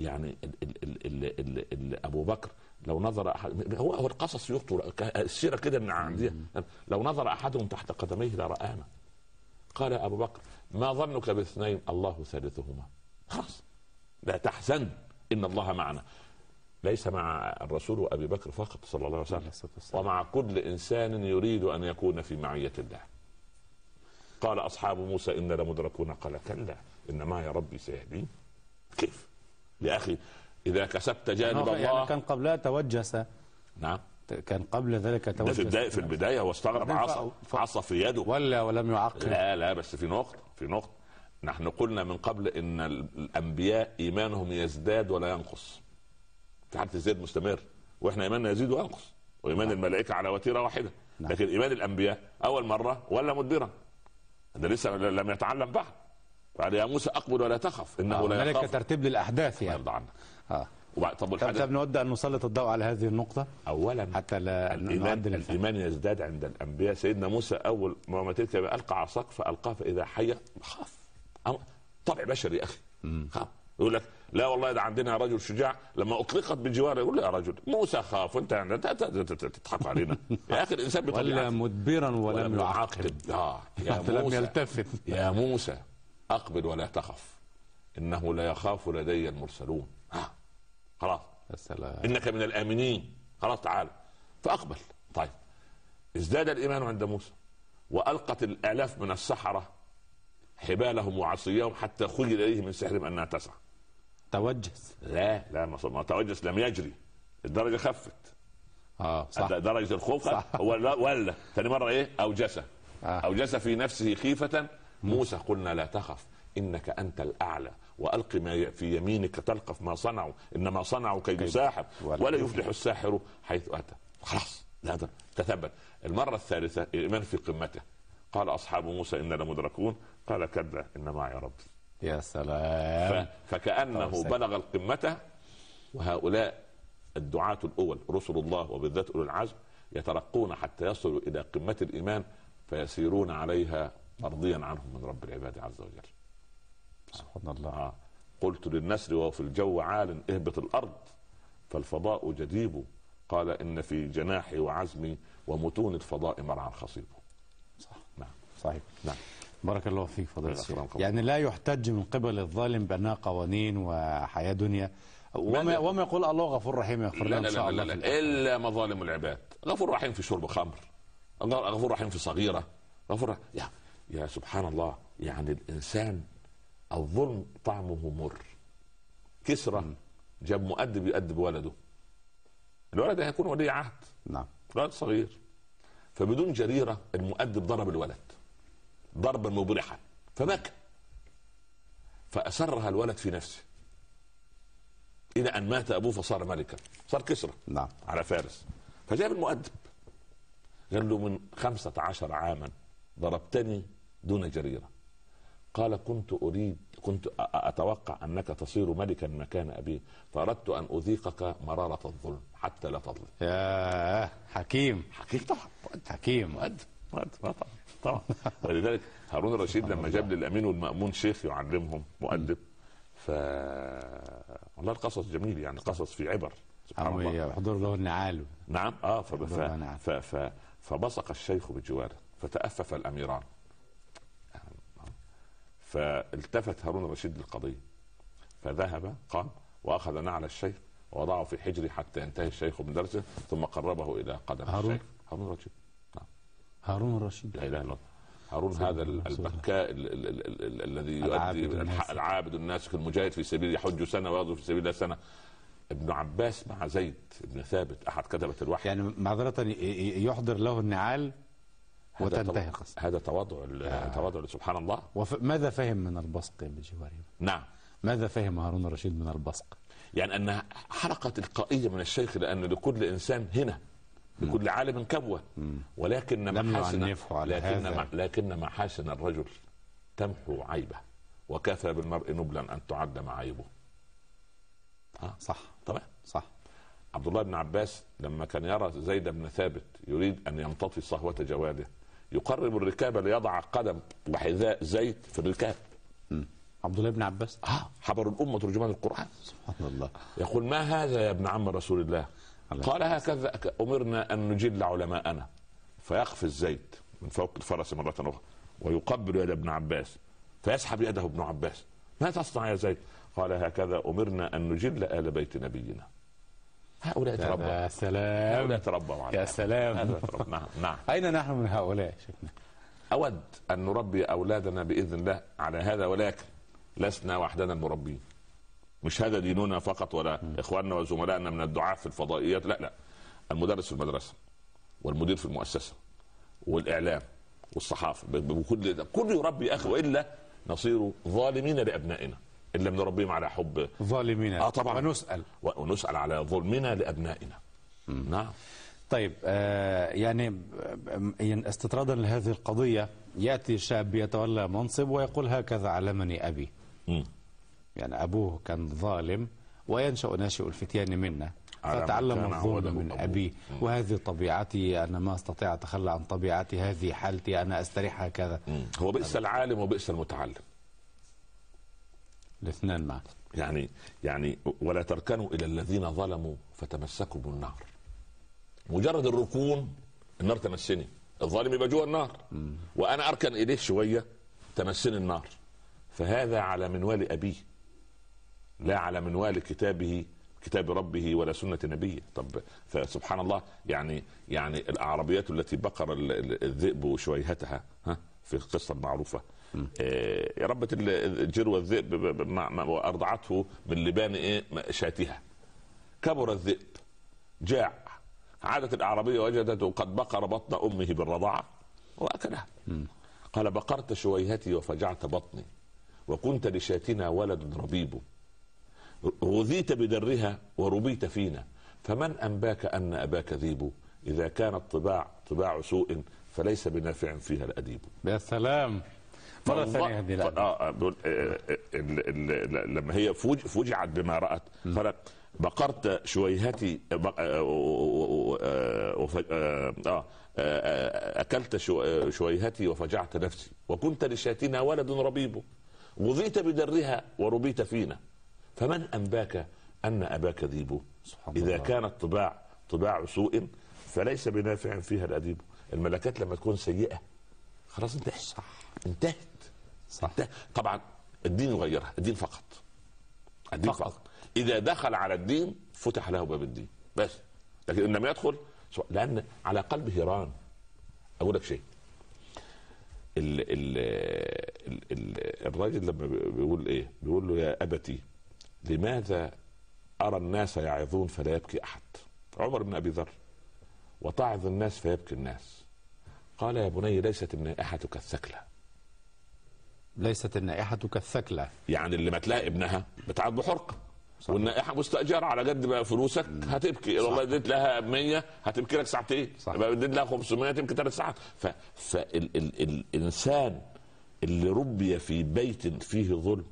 ال ابو بكر لو نظر أحد هو القصص يخطر السيره كده من عندي. لو نظر احدهم تحت قدميه لرآنا. قال ابو بكر ما ظنك باثنين الله ثالثهما. خلاص لا تحزن ان الله معنا. ليس مع الرسول وابي بكر فقط صلى الله عليه وسلم ومع كل انسان يريد ان يكون في معيه الله. قال اصحاب موسى إنا لمدركون قال كلا ان معي ربي سيهدين. كيف يا اخي اذا كسبت جانب الله يعني كان قبلها توجس. نعم كان قبل ذلك توجس في البدايه هو استغرب عصا في يده ولم يعقل. لا بس في نقطه نحن قلنا من قبل ان الانبياء ايمانهم يزداد ولا ينقص. في حاله الزياد مستمر واحنا ايماننا يزيد وينقص. وايمان الملائكه على وتيره واحده. لكن ايمان الانبياء اول مره ولا مدبرا. ده لسه لم يتعلم بعد. قال يا موسى اقبل ولا تخف انه لا يخاف. ترتيب للاحداث يعني. يرضى عنك. طب نود ان نسلط الضوء على هذه النقطه اولا حتى لا الايمان يزداد عند الانبياء. سيدنا موسى اول ما تلك القى عصاك فالقاه فاذا حيه خاف. طبع بشري يا اخي. خاف. يقول لك لا والله ده عندنا رجل شجاع لما اطلقت بجواره يقول له يا رجل موسى خاف وانت تضحك علينا. يا اخي الانسان ولا مدبرا ولم يعقب. لم يلتفت. يا موسى اقبل ولا تخف انه لا يخاف لدي المرسلون. خلاص السلام. انك من الامنين. خلاص تعال فاقبل. طيب ازداد الايمان عند موسى وألقت الآلاف من السحرة حبالهم وعصيهم حتى خيل إليه من سحرهم أنها تسعى. توجس. لا ما توجس، لم يجري، الدرجة خفت. صح. درجة الخوف ولا ثاني مرة ايه؟ أوجس في نفسه خيفة موسى. قلنا لا تخف إنك أنت الأعلى وألق ما في يمينك تلقف ما صنعوا إنما صنعوا كيد ساحر ولا يفلح الساحر حيث أتى. خلاص لا تثبت. المرة الثالثة الإيمان في قمته. قال أصحاب موسى إننا لمدركون قال كلا إن معي ربي. يا سلام. فكأنه بلغ القمة. وهؤلاء الدعاة الأول رسل الله وبالذات أولو العزم يترقون حتى يصلوا إلى قمة الإيمان فيسيرون عليها مرضيا عنهم من رب العباد عز وجل. سبحان الله. قلت للنسر وهو في الجو عال اهبط الأرض فالفضاء جديب. قال إن في جناحي وعزمي ومتون الفضاء مرعى خصيب. صح. نعم. صحيح. نعم. بارك الله فيك فضيلة الشيخ. يعني لا يحتج من قبل الظالم بأنها قوانين وحياة دنيا وما يقول الله غفور رحيم يغفر لنا ان شاء الله. لا الا مظالم العباد. غفور رحيم في شرب خمر، غفور رحيم في صغيره، غفور يا سبحان الله. يعني الانسان الظلم طعمه مر. كسرى جاب مؤدب يؤدب ولده، الولد هيكون ولي عهد. نعم. ولد صغير فبدون جريره المؤدب ضرب الولد ضربا مبرحا فبكى فأسرها الولد في نفسه إلى أن مات أبوه فصار ملكا، صار كسرى. نعم. على فارس. فجاب المؤدب قال له من 15 عاما ضربتني دون جريرة. قال كنت أتوقع أنك تصير ملكا مكان أبيه فأردت أن أذيقك مرارة الظلم حتى لا تظلم. يا حكيم. طبعا حكيم. مؤدب طبعا. ولذلك هارون الرشيد لما جاب للأمين والمأمون شيخ يعلمهم مؤدب والله القصص جميل، يعني قصص في عبر سبحان الله. يحضر له النعال. نعم. فبصق الشيخ بجواره فتأفف الأميران فالتفت هارون الرشيد للقضية فذهب قام وأخذ نعل الشيخ ووضعه في حجره حتى ينتهي الشيخ من درسه ثم قربه إلى قدم الشيخ. هارون الرشيد. نعم. هارون الرشيد. لا إله إلا الله. هارون هذا البكاء الذي يؤدي العابد الناسك المجاهد في سبيل يحج سنة ويغزو في سبيل الله سنة. ابن عباس مع زيد بن ثابت أحد كتبة الوحي يعني معذرة يحضر له النعال وتنتهي القصة. هذا تواضع سبحان الله. ماذا فهم من البصق بجواره؟ نعم. ماذا فهم هارون الرشيد من البصق؟ يعني أنها حركة تلقائية من الشيخ لأن لكل إنسان هنا لكل عالم كبوة ولكن محاسن الرجل تمحو عيبه وكفى بالمرء نبلا أن تعد معايبه. صح طبعا صح. عبد الله بن عباس لما كان يرى زيد بن ثابت يريد أن يمتطي صهوة جواده يقرب الركاب ليضع قدم وحذاء زيد في الركاب. عبد الله بن عباس حبر الأمة ترجمان القرآن. سبحان الله. يقول ما هذا يا ابن عم رسول الله؟ قال هكذا أمرنا أن نجل علماءنا. فيقفز زيد من فوق الفرس مرة أخرى ويقبل يد ابن عباس فيسحب يده ابن عباس. ما تصنع يا زيد؟ قال هكذا أمرنا أن نجل آل بيت نبينا. هؤلاء تربوا. يا سلام. هؤلاء تربوا. يا سلام. نعم. أين نحن من هؤلاء شكنا؟ أود أن نربي أولادنا بإذن الله على هذا ولكن لسنا وحدنا المربين. مش هذا ديننا فقط ولا إخواننا وزملائنا من الدعاة في الفضائيات. لا المدرس في المدرسة والمدير في المؤسسة والإعلام والصحافة كل يربي أخي وإلا نصير ظالمين لأبنائنا إن لم نربيهم على حب ظالمين. طبعا. ونسأل على ظلمنا لأبنائنا. نعم. طيب يعني استطرادا لهذه القضية يأتي شاب يتولى منصب ويقول هكذا علمني أبي. يعني أبوه كان ظالم وينشأ ناشئ الفتيان منا فتعلم الظلم من أبيه وهذه طبيعتي أنا ما أستطيع أتخلى عن طبيعتي هذه حالتي أنا أستريح هكذا. هو بئس العالم وبئس المتعلم الاثنان معا. يعني ولا تركنوا إلى الذين ظلموا فتمسكوا بالنار. مجرد الركون النار تمسني. الظالم يبقى جوه النار وأنا أركن إليه شوية تمسني النار. فهذا على منوال أبيه لا على منوال كتابه كتاب ربه ولا سنة نبيه. طب فسبحان الله، يعني الأعرابيات التي بقر الذئب وشويهتها في القصة المعروفة، ربت الجروة الذئب وأرضعته من لبان شاتها. كبر الذئب جاع، عادت الأعرابية وجدته قد بقر بطن أمه بالرضاعة وأكلها. قال بقرت شويهتي وفجعت بطني، وكنت لشاتنا ولد ربيب، غذيت بدرها وربيت فينا، فمن أنباك أن أباك ذيب، إذا كانت طباع سوء فليس بنافع فيها الأديب. يا سلام. مرة ثانية هذه لما هي فوجعت بما رأت قالت بقرت شويهتي أكلت شويهتي وفجعت نفسي، وكنت لشاتنا ولد ربيب، غذيت بدرها وربيت فينا، فمن أنباك أن أباك ذيب، إذا كانت طباع سوء فليس بنافع فيها الأديب. الملكات لما تكون سيئة خلاص انتهت. صح. انتهت. صح. طبعا الدين يغيرها، الدين فقط. الدين فقط. إذا دخل على الدين فتح له باب الدين بس، لكن إن لم يدخل لأن على قلبه ران. أقول لك شيء، الراجل لما بيقول إيه، بيقول له يا أبتي لماذا أرى الناس يعظون فلا يبكي أحد. عمر بن أبي ذر وتعظ الناس فيبكي الناس. قال يا بني ليست النائحة كالثكلى. ليست النائحة كالثكلى، يعني اللي ما تلاقي ابنها بتعض بحرقة، والنائحة مستأجرة على قد بقى فلوسك هتبكي. والله اديت لها 100 هتبكي لك ساعتين، يبقى اديت لها 500 تبكي 3 ساعات. فالإنسان اللي ربي في بيت فيه ظلم،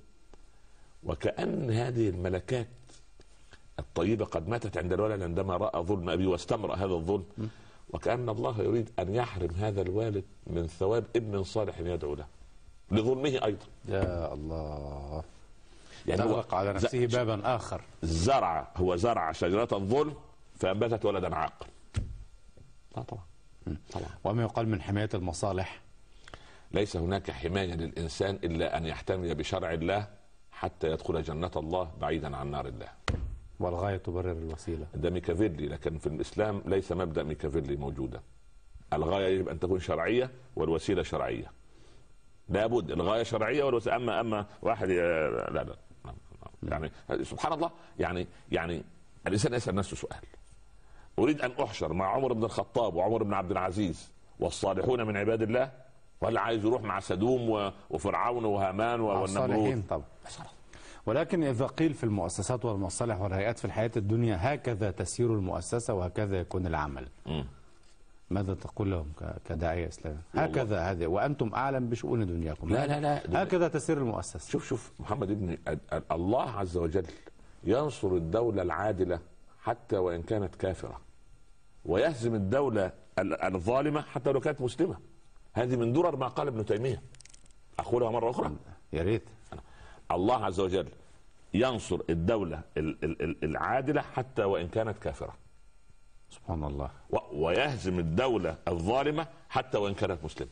وكأن هذه الملكات الطيبة قد ماتت عند الولد عندما رأى ظلم أبيه واستمر هذا الظلم، وكأن الله يريد أن يحرم هذا الوالد من ثواب ابن صالح يدعو له لظلمه أيضا. يا الله، يعني طلق على نفسه بابا آخر. هو زرع شجرة الظلم فأنبتت ولدا عاقل. طبعا. وما يقال من حماية المصالح، ليس هناك حماية للإنسان إلا أن يحتمي بشرع الله حتى يدخل جنة الله بعيدا عن نار الله. والغاية تبرر الوسيلة. ده ميكافيلي، لكن في الإسلام ليس مبدأ ميكافيلي موجودا. الغاية يجب أن تكون شرعية والوسيلة شرعية. لابد الغاية شرعية والوسيلة. أما واحد لا يعني سبحان الله. يعني الإنسان يسأل نفسه سؤال، أريد أن أحشر مع عمر بن الخطاب وعمر بن عبد العزيز والصالحون من عباد الله، ولا عايز يروح مع سدوم وفرعون وهامان والنمرود؟ طبعا. ولكن إذا قيل في المؤسسات والمصالح والهيئات في الحياة الدنيا هكذا تسير المؤسسة وهكذا يكون العمل، ماذا تقول لهم كداعية إسلامي؟ هكذا هذه، وأنتم أعلم بشؤون دنياكم. لا هكذا تسير المؤسسة. شوف محمد ابن الله عز وجل ينصر الدولة العادلة حتى وإن كانت كافرة، ويهزم الدولة الظالمة حتى لو كانت مسلمة. هذه من درر ما قال ابن تيمية. أقولها مرة أخرى يا ريت. الله عز وجل ينصر الدولة العادلة حتى وإن كانت كافرة، سبحان الله، ويهزم الدولة الظالمة حتى وإن كانت مسلمة.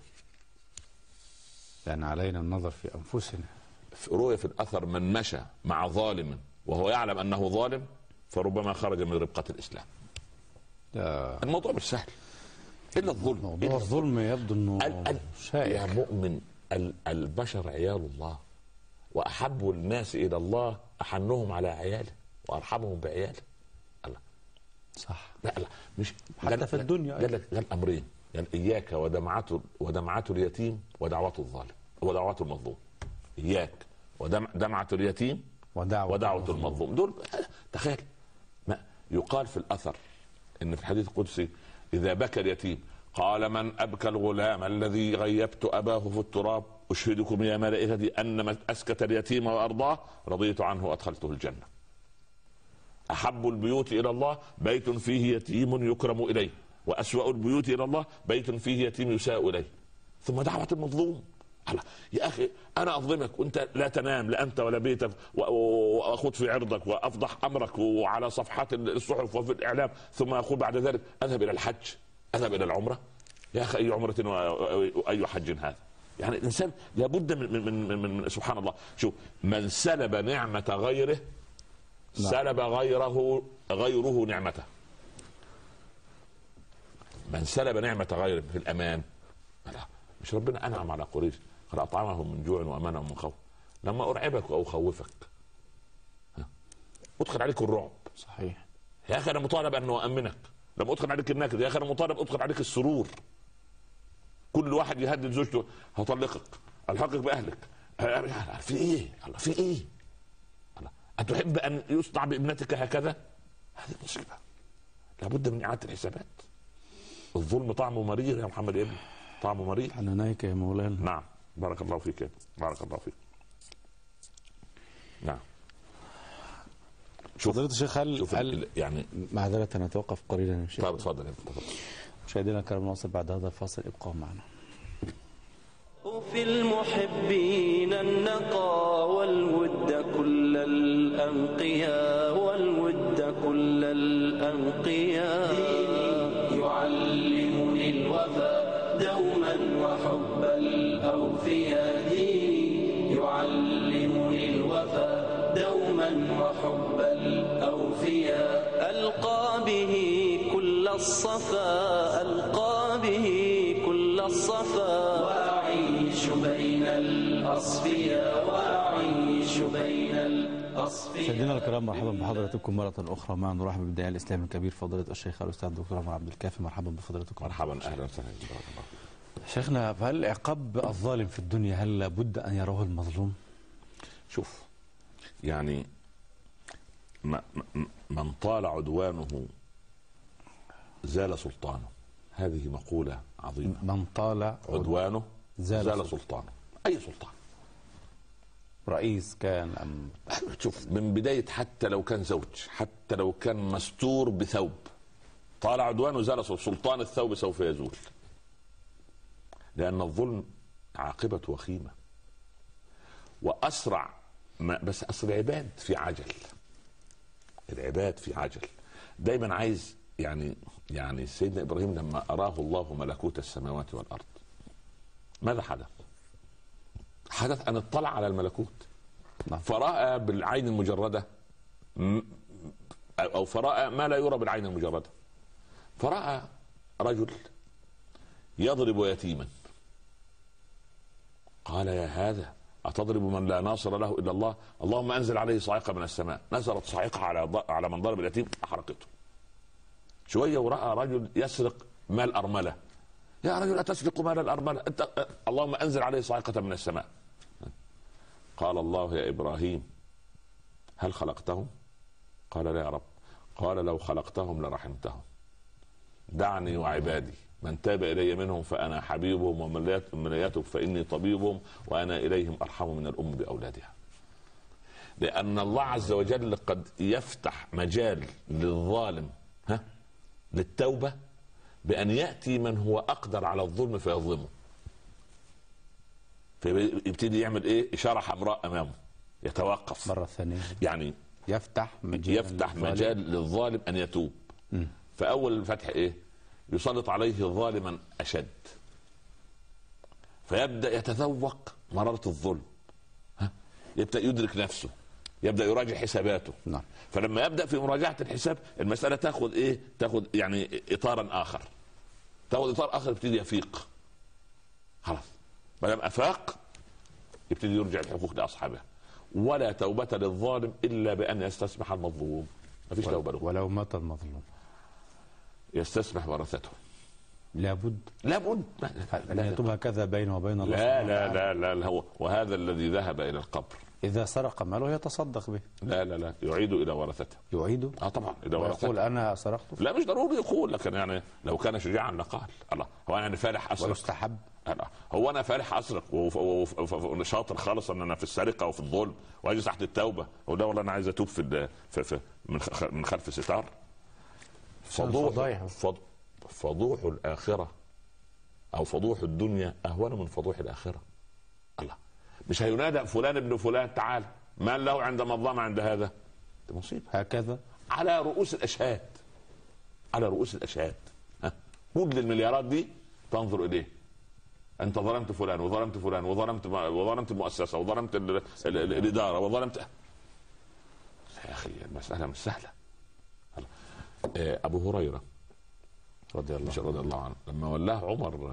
لأن علينا النظر في أنفسنا. رؤية في الأثر من مشى مع ظالم وهو يعلم أنه ظالم فربما خرج من ربقة الإسلام. الموضوع مش سهل إلا الظلم. موضوع الظلم يبدو أنه شائك. يا مؤمن، البشر عيال الله، وأحب الناس إلى الله أحنهم على عياله وأرحمهم بعياله. الله صح. لا مش حتى في الدنيا قال أمرين، يعني إياك ودمعة اليتيم ودعوة الظالم ودعوة المظلوم. إياك ودمعة اليتيم ودعوة المظلوم. دول تخيل ما يقال في الأثر إن في الحديث القدسي إذا بكى اليتيم قال من أبكى الغلام الذي غيبت أباه في التراب أشهدكم يا ملائكتي أن من أسكت اليتيم وأرضاه رضيت عنه وأدخلته الجنة. أحب البيوت إلى الله بيت فيه يتيم يكرم إليه، وأسوأ البيوت إلى الله بيت فيه يتيم يساء إليه. ثم دعوة المظلوم. يا أخي أنا أظلمك وأنت لا تنام، لا أنت ولا بيتك، وأخذ في عرضك وأفضح أمرك وعلى صفحات الصحف وفي الإعلام، ثم أقول بعد ذلك أذهب إلى الحج، أذهب إلى العمرة. يا أخي أي عمرة وأي حج هذا؟ يعني الإنسان لابد من سبحان الله. شوف، من سلب نعمة غيره سلب غيره نعمته. من سلب نعمة غيره في الأمان، لا، مش ربنا أنعم على قريش قد أطعمهم من جوع وأمانهم من خوف. لما أرعبك أو أخوفك أدخل عليك الرعب، صحيح يا أخي أنا مطالب أن أؤمنك. لما أدخل عليك النكد، يا أخي أنا مطالب أدخل عليك السرور. كل واحد يهدد زوجته، هطلقك، ألحقك بأهلك، في إيه؟ الله في إيه؟ الله أتحب أن يصنع بابنتك هكذا؟ هذه مصيبة، لابد من إعادة الحسابات. الظلم طعمه مرير يا محمد ابني، طعمه مرير. حنانيك يا مولانا. نعم، بارك الله فيك، بارك الله فيك. نعم. فضيلة الشيخ، هل يعني معذرة نتوقف قليلا يا شيخ؟ طيب اتفضل يا تفضل. مشاهدينا الكرام، نواصل بعد هذا الفاصل، ابقوا معنا. في المحبين النقى والود كل الأنقياء، والود كل الأنقياء. يعلمني الوفاء دوما وحب الأوفياء. يعلمني الوفاء دوما وحب الأوفياء. ألقى به كل الصفا، ألقى به كل الصفا. وأعيش بين الأصفياء، وأعيش بين الأصفياء. مشاهدينا الكرام، مرحبا بحضراتكم مرة أخرى. معنا نرحب بالداعية الإسلامي الكبير فضيلة الشيخ الأستاذ الدكتور عمر عبد الكافي. مرحبا بفضيلتكم. مرحبا، أهلا وسهلا، بارك الله. شيخنا، هل عقاب الظالم في الدنيا هل لابد أن يراه المظلوم؟ شوف، يعني من طال عدوانه زال سلطانه. هذه مقولة عظيمة. من طال عدوانه زال سلطانه. سلطانه. أي سلطان، رئيس كان أم شوف، من بداية حتى لو كان زوج، حتى لو كان مستور بثوب، طال عدوانه زال سلطان الثوب سوف يزول. لأن الظلم عاقبة وخيمة. وأسرع بس أصل العباد في عجل، العباد في عجل دايما عايز. يعني سيدنا إبراهيم لما أراه الله ملكوت السماوات والأرض، ماذا حدث؟ حدث أن اطلع على الملكوت، فرأى بالعين المجردة، أو فرأى ما لا يرى بالعين المجردة. فرأى رجل يضرب يتيما، قال يا هذا أتضرب من لا ناصر له إلا الله؟ اللهم أنزل عليه صاعقة من السماء. نزلت صاعقة على من ضرب اليتيم، أحرقته. شوية ورأى رجل يسرق مال أرملة، يا رجل أتسرق مال الأرملة؟ اللهم أنزل عليه صاعقة من السماء. قال الله يا إبراهيم هل خلقتهم؟ قال لا يا رب. قال لو خلقتهم لرحمتهم. دعني وعبادي من تاب إلي منهم فأنا حبيبهم، ومن يتب فإني طبيبهم، وأنا إليهم أرحم من الأم بأولادها. لأن الله عز وجل قد يفتح مجال للظالم للتوبة بأن يأتي من هو أقدر على الظلم فيظلمه، فيبتدي يعمل إيه؟ إشارة حمراء أمامه، يتوقف مرة ثانية، يعني يفتح مجال للظالم أن يتوب. فأول الفتح إيه؟ يسلط عليه ظالما أشد، فيبدأ يتذوق مرارة الظلم، يبدأ يدرك نفسه، يبدأ يراجع حساباته. نعم. فلما يبدأ في مراجعة الحساب، المسألة تأخذ إيه؟ تأخذ يعني إطارا آخر، تأخذ إطار آخر، يبتدي يفيق. خلاص، ما دام أفاق يبتدي يرجع الحقوق لأصحابها. ولا توبة للظالم إلا بأن يستسمح المظلوم. ما فيش توبة له. ولو مات المظلوم يستسمح ورثته. لابد أن يتوب هكذا بينه وبين الله. لا هو وهذا الذي ذهب إلى القبر إذا سرق ماله يتصدق به. لا يعيد إلى ورثته. يعيده؟ طبعا إلى ورثته. يقول أنا سرقته؟ لا مش ضروري يقول، لكن يعني لو كان شجاعا لقال الله هو أنا فالح أسرق. ويستحب. هو أنا فالح أسرق وشاطر خالص أن أنا في السرقة وفي الظلم وأجلس تحت التوبة، وده والله أنا عايز أتوب في من خلف ستار. فضوح الآخرة أو فضوح الدنيا أهون من فضوح الآخرة. الله مش هينادى فلان ابن فلان تعال، ما له عند مظلمة عند هذا؟ ده مصيبة. هكذا على رؤوس الأشهاد، على رؤوس الأشهاد. كل المليارات دي تنظر إليه، أنت ظلمت فلان وظلمت فلان وظلمت المؤسسة وظلمت الإدارة وظلمت. يا اخي المساله مش سهله. ابو هريره رضي الله عنه لما ولاه عمر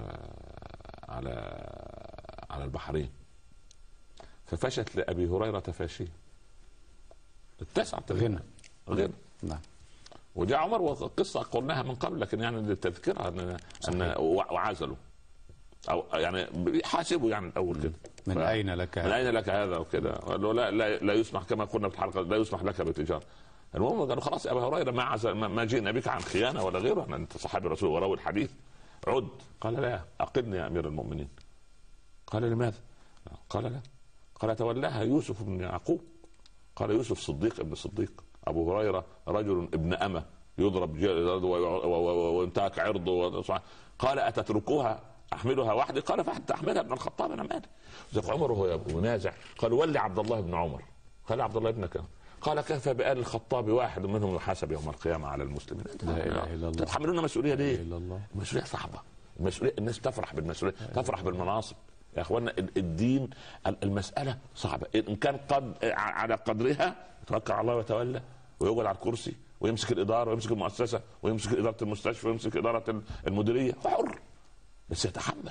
على البحرين، ففشت لابي هريره تفاشيه، اتسعت غنى. نعم. وجاء عمر، وقصه قلناها من قبل لكن يعني للتذكره ان وعزلوا او يعني حاسبوا يعني الاول كده. من اين لك هذا؟ من اين لك هذا وكده؟ قال له لا يسمح، كما قلنا في الحلقه لا يسمح لك بالتجاره. المهم قالوا خلاص يا ابا هريره ما جئنا بك عن خيانه ولا غيره، انت صحابي الرسول وراوي الحديث، عد. قال لا، اقلني يا امير المؤمنين. قال لماذا؟ قال لا، قال تولاها يوسف بن يعقوب. قال يوسف صديق ابن صديق، ابو هريره رجل ابن امه يضرب وينتهك عرضه. قال اتتركوها احملها وحدي؟ قال فحتى احملها ابن الخطاب انا مالي. عمر وهو ينازع قال ولي عبد الله بن عمر. قال عبد الله ابنك؟ قال كفى بآل الخطاب واحد منهم يحاسب يوم القيامه على المسلمين. لا اله الا الله. تتحملون مسؤوليه ليه؟ المسؤوليه صعبه، المسؤوليه الناس تفرح بالمسؤوليه، تفرح بالمناصب. يا اخوانا الدين المساله صعبه، ان كان قد على قدرها يتوكل على الله ويتولى ويقعد على الكرسي ويمسك الاداره ويمسك المؤسسه ويمسك اداره المستشفى ويمسك اداره المديريه، حر بس يتحمل.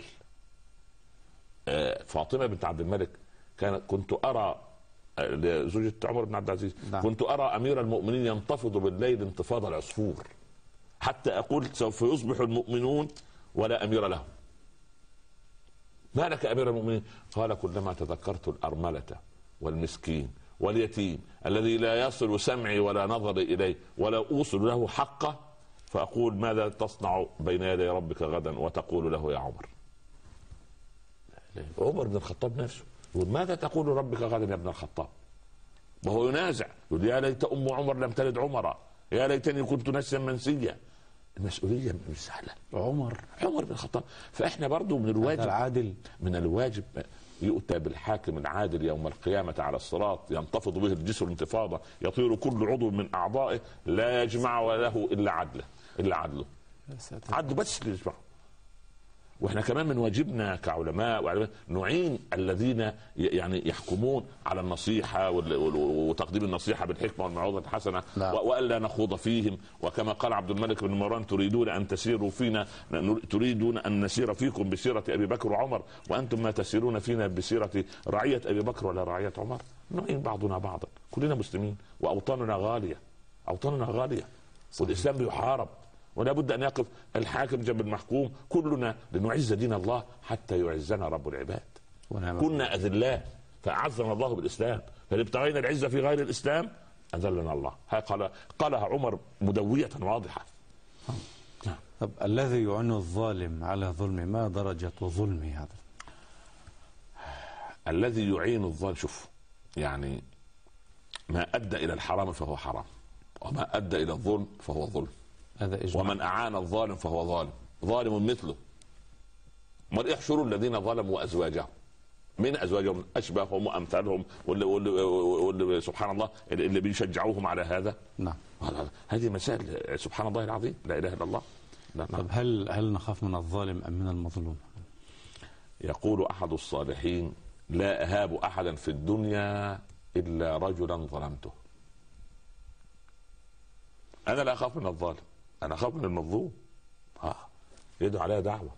فاطمه بنت عبد الملك كنت ارى زوجة عمر بن عبد العزيز، كنت ارى امير المؤمنين ينتفض بالليل انتفاض العصفور، حتى اقول سوف يصبح المؤمنون ولا امير لهم. ما لك امير المؤمنين؟ قال كلما تذكرت الارمله والمسكين واليتيم الذي لا يصل سمعي ولا نظري اليه ولا اوصل له حقه، فاقول ماذا تصنع بين يدي ربك غدا؟ وتقول له يا عمر. عمر بن الخطاب نفسه يقول ماذا تقول ربك غدا يا ابن الخطاب؟ وهو ينازع يقول يا ليت ام عمر لم تلد عمرا، يا ليتني كنت نسيا منسيا. المسؤوليه مش سهله. عمر بن الخطاب. فاحنا برضو من الواجب العادل، من الواجب يؤتى بالحاكم العادل يوم القيامة على الصراط ينتفض به الجسر انتفاضة يطير كل عضو من أعضائه لا يجمع له إلا عدله عدله بس اللي يجمعه. واحنا كمان من واجبنا كعلماء نعين الذين يعني يحكمون على النصيحه وتقديم النصيحه بالحكمه والموعظه الحسنه، والا نخوض فيهم. وكما قال عبد الملك بن مروان تريدون ان تسيروا فينا، تريدون ان نسير فيكم بسيره ابي بكر وعمر وانتم ما تسيرون فينا بسيره رعيه ابي بكر ولا رعيه عمر. نعين بعضنا بعضا، كلنا مسلمين واوطاننا غاليه والاسلام بيحارب، ولا بد أن يقف الحاكم جنب المحكوم، كلنا لنعز دين الله حتى يعزنا رب العباد. كنا أذلاء فأعزنا الله بالإسلام، فابتغينا العزة في غير الإسلام أذلنا الله. قالها عمر مدوية واضحة. طب الذي يعين الظالم على ظلمه ما درجة ظلمه هذا؟ الذي يعين الظالم، شوف يعني ما أدى إلى الحرام فهو حرام، وما أدى إلى الظلم فهو ظلم. ومن أعان الظالم فهو ظالم مثله. من يحشروا الذين ظلموا وأزواجهم، من أزواجهم أشباههم وأمثالهم واللي سبحان الله اللي بيشجعوهم على هذا. نعم. هذه مسائل سبحان الله العظيم، لا إله إلا الله. طب هل نخاف من الظالم أم من المظلوم؟ يقول أحد الصالحين لا أهاب أحدا في الدنيا إلا رجلا ظلمته. أنا لا أخاف من الظالم، أنا أخاف من المظلوم. يدعو عليها دعوة.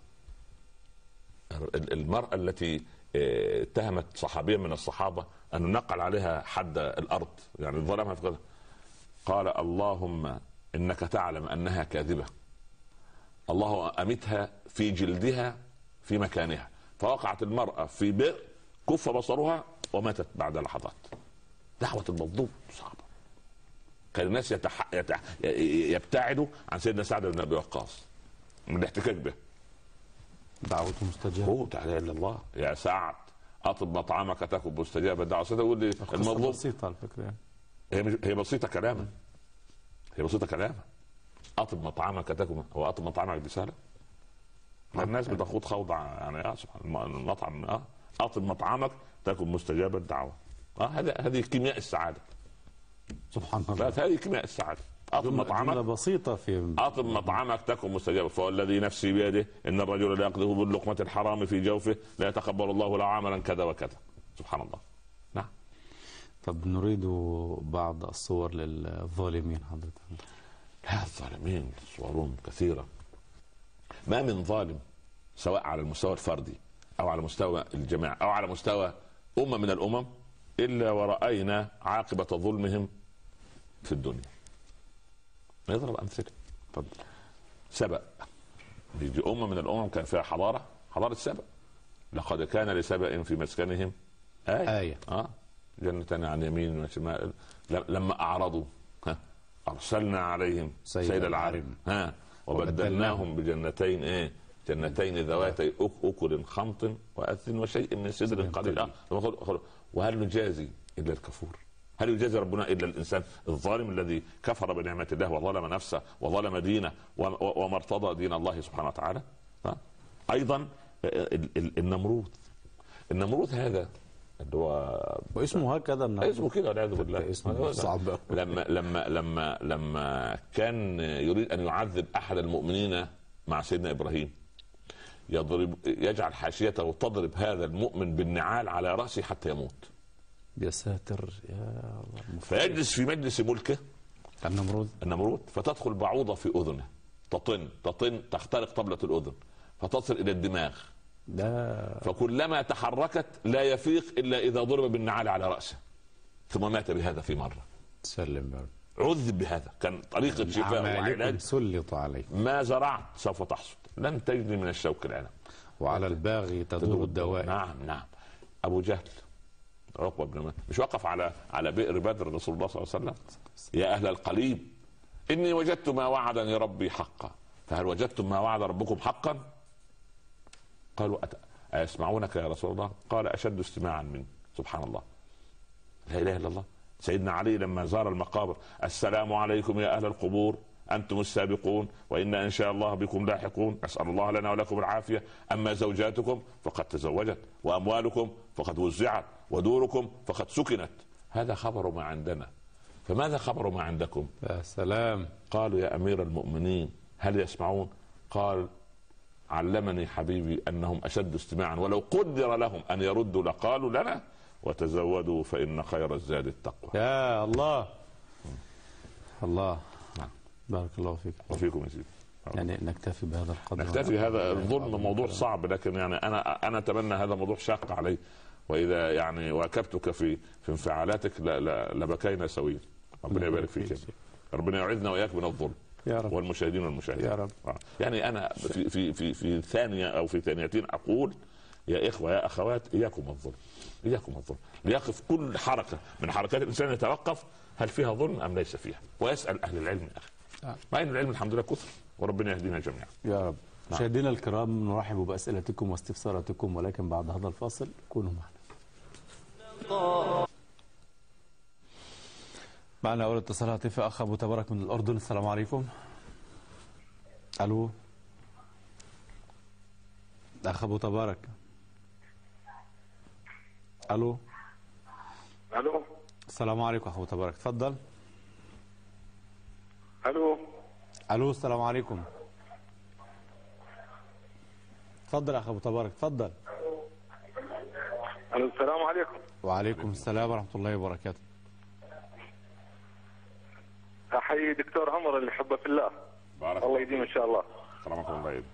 المرأة التي اتهمت صحابيا من الصحابة أن نقل عليها حد الأرض، يعني ظلمها في قدر، قال اللهم إنك تعلم أنها كاذبة، الله أمتها في جلدها في مكانها. فوقعت المرأة في بئر كف بصرها وماتت بعد لحظات. دعوة المظلوم صعبة. كان الناس يبتعدوا عن سيدنا سعد بن ابي وقاص من الاحتكاك به. دعوته مستجابه. تعالى الى الله يا سعد اطب مطعمك تكن مستجابه. الدعوه تقول لي المظلوم بسيطه على فكره، هي بسيطه كلاما، اطب مطعمك تكن، هو اطب مطعمك بسهله؟ الناس بتخوض خوض يعني سبحان المطعم اطب مطعمك تكن مستجابه الدعوه. هذه كيمياء السعاده. سبحان الله. هذه كيمياء السعاده. أطب مطعمك بسيطة في أطب مطعمك تكن مستجابة. فوالذي نفسي بيده إن الرجل لا يقذف باللقمة الحرام في جوفه لا يتقبل الله له عملا كذا وكذا. سبحان الله. نعم. طب نريد بعض الصور للظالمين حضرتك. لا، الظالمين صورهم كثيرة. ما من ظالم سواء على المستوى الفردي أو على مستوى الجماعة أو على مستوى أمة من الأمم إلا ورأينا عاقبة ظلمهم في الدنيا. نضرب أمثلة. سبأ، دي أمة من الأمم كان فيها حضارة سبأ. لقد كان لسبأ في مسكنهم آية. جنتان عن يمين وشمال لما أعرضوا أرسلنا عليهم سيل العارم وبدلناهم بجنتين جنتين ذواتي أكل خمط وأثل وشيء من سدر قليل. وهل نجازي إلا الكفور؟ هل يجازي ربنا إلا الإنسان الظالم الذي كفر بنعمة الله وظلم نفسه وظلم دينه وما ارتضى دين الله سبحانه وتعالى؟ أيضا النمرود هذا اللي هو واسمه هكذا، اسمه كده والعياذ بالله. اسمه صعب. لما كان يريد ان يعذب احد المؤمنين مع سيدنا ابراهيم يجعل حاشيته تضرب هذا المؤمن بالنعال على راسه حتى يموت. يا ساتر يا الله. فيجلس في مجلس ملكه النمرود فتدخل بعوضه في اذنه تطن تخترق طبله الاذن فتصل الى الدماغ. فكلما تحركت لا يفيق الا اذا ضرب بالنعال على راسه، ثم مات بهذا في مره. سلم. عذب بهذا، كان طريقه شفاء وعلاج. سلط عليه. ما زرعت سوف تحصد، لن تجني من الشوك العنب، وعلى الباغي تدور الدوائر. نعم. ابو جهل عقبه بن مسعود مش وقف على بئر بدر رسول الله صلى الله عليه وسلم؟ يا اهل القليب اني وجدت ما وعدني ربي حقا، فهل وجدتم ما وعد ربكم حقا؟ قالوا أيسمعونك يا رسول الله؟ قال أشد استماعا مني. سبحان الله، لا إله إلا الله. سيدنا علي لما زار المقابر: السلام عليكم يا أهل القبور، أنتم السابقون وإنا إن شاء الله بكم لاحقون، أسأل الله لنا ولكم العافية. أما زوجاتكم فقد تزوجت، وأموالكم فقد وزعت، ودوركم فقد سكنت. هذا خبر ما عندنا، فماذا خبر ما عندكم؟ يا سلام. قالوا يا أمير المؤمنين هل يسمعون؟ قال: علمني حبيبي أنهم أشد استماعا، ولو قدر لهم أن يردوا لقالوا لنا وتزودوا فإن خير الزاد التقوى. يا الله الله. بارك الله فيك وفيكم يا سيدي. يعني نكتفي بهذا القدر. نكتفي. هذا الظلم موضوع صعب، لكن يعني أنا أتمنى هذا موضوع شاق علي، وإذا يعني واكبتك في انفعالاتك لبكينا سويا. ربنا يبارك فيك، ربنا يعيذنا وإياك من الظلم يا رب، والمشاهدين والمشاهدين يا رب. يعني أنا في ثانية أو في ثانيتين أقول: يا إخوة يا أخوات، إياكم الظلم، إياكم الظلم. ليقف كل حركة من حركات الإنسان يتوقف هل فيها ظلم أم ليس فيها، ويسأل أهل العلم يا أخي. مع أن العلم الحمد لله كثر، وربنا يهدينا جميعا يا رب. مشاهدينا الكرام، نرحب بأسئلتكم واستفساراتكم، ولكن بعد هذا الفاصل كونوا معنا أول اتصال هاتفي. أخ أبو تبارك من الأردن، السلام عليكم. ألو أخ أبو تبارك. ألو السلام عليكم أخ أبو تبارك، تفضل. ألو السلام عليكم، تفضل أخ أبو تبارك، تفضل. السلام عليكم. وعليكم السلام ورحمة الله وبركاته. أحيي دكتور عمر اللي حبه في الله. بارك الله يديم إن شاء الله. كرمكم الله يديم.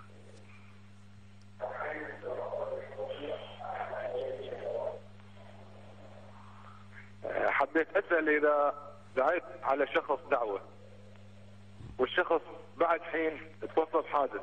حبيت أسأل إذا دعيت على شخص دعوة والشخص بعد حين توصل حادث،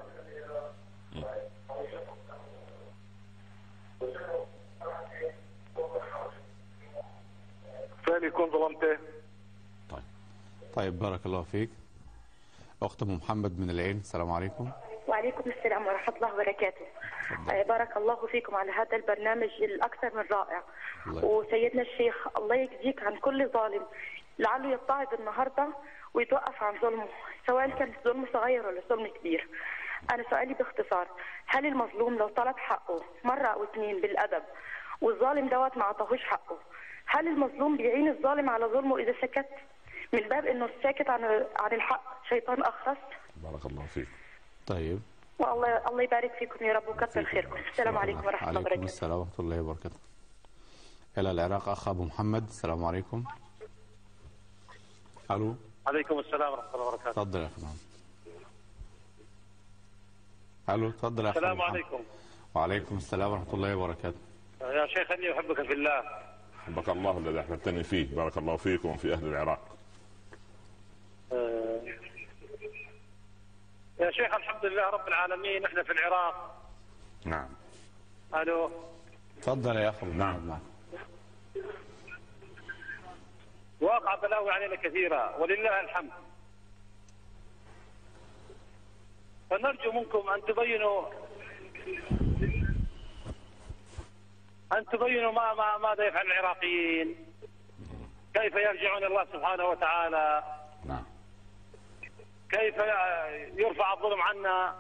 فهل يكون ظلمته؟ طيب بارك الله فيك. أخت أم محمد من العين، السلام عليكم. وعليكم السلام ورحمة الله وبركاته. بارك الله فيكم على هذا البرنامج الأكثر من رائع. وسيدنا الشيخ الله يجزيك عن كل ظالم لعله يتعظ النهاردة ويتوقف عن ظلمه، سواء كان ظلم صغير ولا ظلم كبير. أنا سؤالي باختصار: هل المظلوم لو طلب حقه مرة أو اثنين بالأدب والظالم دوت ما عطاهوش حقه، هل المظلوم بيعين الظالم على ظلمه إذا سكت؟ من باب انه الساكت عن الحق شيطان اخرس. بارك الله فيك. طيب الله يبارك فيكم يا رب وكثر خيركم. السلام عليكم ورحمه الله وبركاته. وعليكم السلام ورحمه الله وبركاته. إلى العراق أخ أبو محمد. السلام عليكم. ألو. عليكم السلام ورحمة الله وبركاته. تفضل يا أخي محمد. ألو تفضل يا أخي. السلام عليكم. وعليكم السلام ورحمة الله وبركاته. يا شيخ إني أحبك في الله. حبك الله الذي أحببتني فيه. بارك الله فيكم وفي أهل العراق. يا شيخ الحمد لله رب العالمين احنا في العراق. نعم. الو. تفضل يا اخي. نعم. واقع بلاوي علينا كثيره ولله الحمد. فنرجو منكم ان تبينوا ماذا يفعل العراقيين، كيف يرجعون الله سبحانه وتعالى، نعم. كيف يرفع الظلم عنا.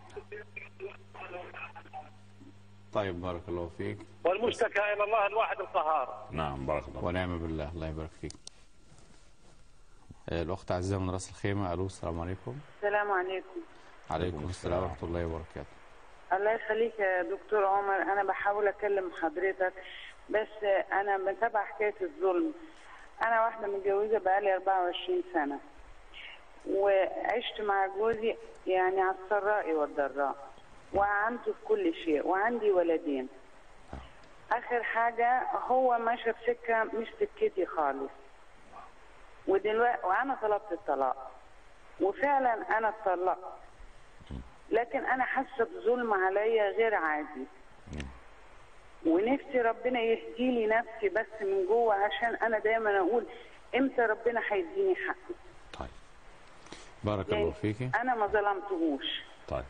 طيب بارك الله فيك. والمشتكى الى الله الواحد القهار. نعم بارك الله. ونعم بالله. الله يبارك فيك. الاخت عزيزه من راس الخيمه. الو السلام عليكم. السلام عليكم. عليكم السلام ورحمه الله وبركاته. الله يخليك يا دكتور عمر، انا بحاول اكلم حضرتك بس انا متابعه حكايه الظلم. انا واحده متجوزه بقالي 24 سنه وعشت مع جوزي يعني على السراء والضراء وعنته في كل شيء وعندي ولدين. اخر حاجه هو ماشي في سكه مش سكتي خالص، ودلوقتي وانا طلبت الطلاق وفعلا انا اتطلقت، لكن انا حاسه بظلم عليا غير عادي ونفسي ربنا يهدي لي نفسي بس من جوه، عشان انا دايما اقول امتى ربنا هيديني حقي. طيب بارك الله فيكي. انا ما ظلمتهوش. طيب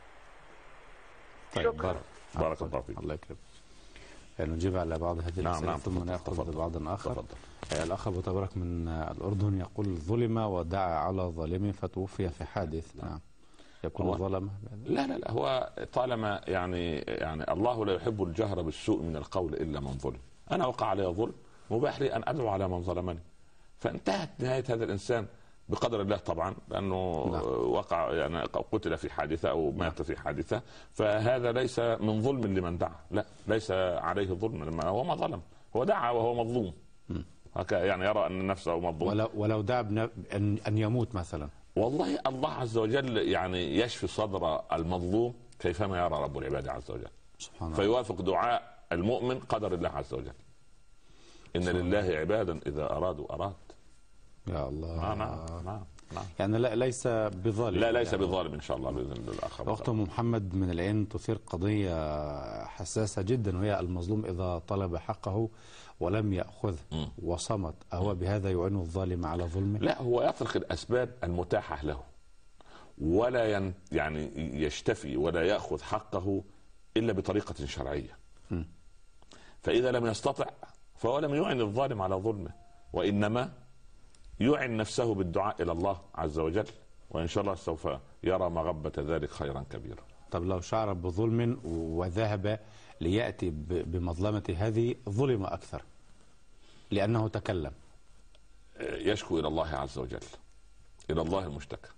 بارك الله فيك. الله يكرمك. نجيب على بعض هذه الأسئلة ثم نأخذ بعضا آخر. الأخ أبو تبارك من الأردن يقول ظلم ودعا على ظالم فتوفي في حادث. نعم. يكون ظلم؟ لا هو طالما يعني الله لا يحب الجهر بالسوء من القول إلا من ظلم. أنا وقع علي ظلم مباح لي أن أدعو على من ظلمني، فانتهت نهاية هذا الإنسان بقدر الله طبعا، لأنه وقع يعني قتل في حادثة أو مات في حادثة، فهذا ليس من ظلم لمن دعا، لا ليس عليه ظلم لما هو ما ظلم، هو دعا وهو مظلوم يعني يرى أن نفسه مظلوم. ولو دعا أن يموت مثلا، والله الله عز وجل يعني يشفي صدر المظلوم كيفما يرى رب العباد عز وجل سبحانه، فيوافق دعاء المؤمن قدر الله عز وجل. إن لله عبادا إذا أراد. يا الله. نعم. يعني ليس بظالم. لا ليس بظالم إن شاء الله بإذن الله. أخت محمد من العين تثير قضية حساسة جدا، وهي المظلوم إذا طلب حقه ولم يأخذه وصمت، أهو بهذا يعين الظالم على ظلمه؟ لا، هو يترك الأسباب المتاحة له ولا يعني يشتفي ولا يأخذ حقه إلا بطريقة شرعية. فإذا لم يستطع فهو لم يعين الظالم على ظلمه، وإنما يعين نفسه بالدعاء إلى الله عز وجل، وإن شاء الله سوف يرى مغبة ذلك خيرا كبيرا. طب لو شعر بظلم وذهب ليأتي بمظلمة هذه ظلم أكثر لأنه تكلم، يشكو إلى الله عز وجل، إلى الله المشتكى.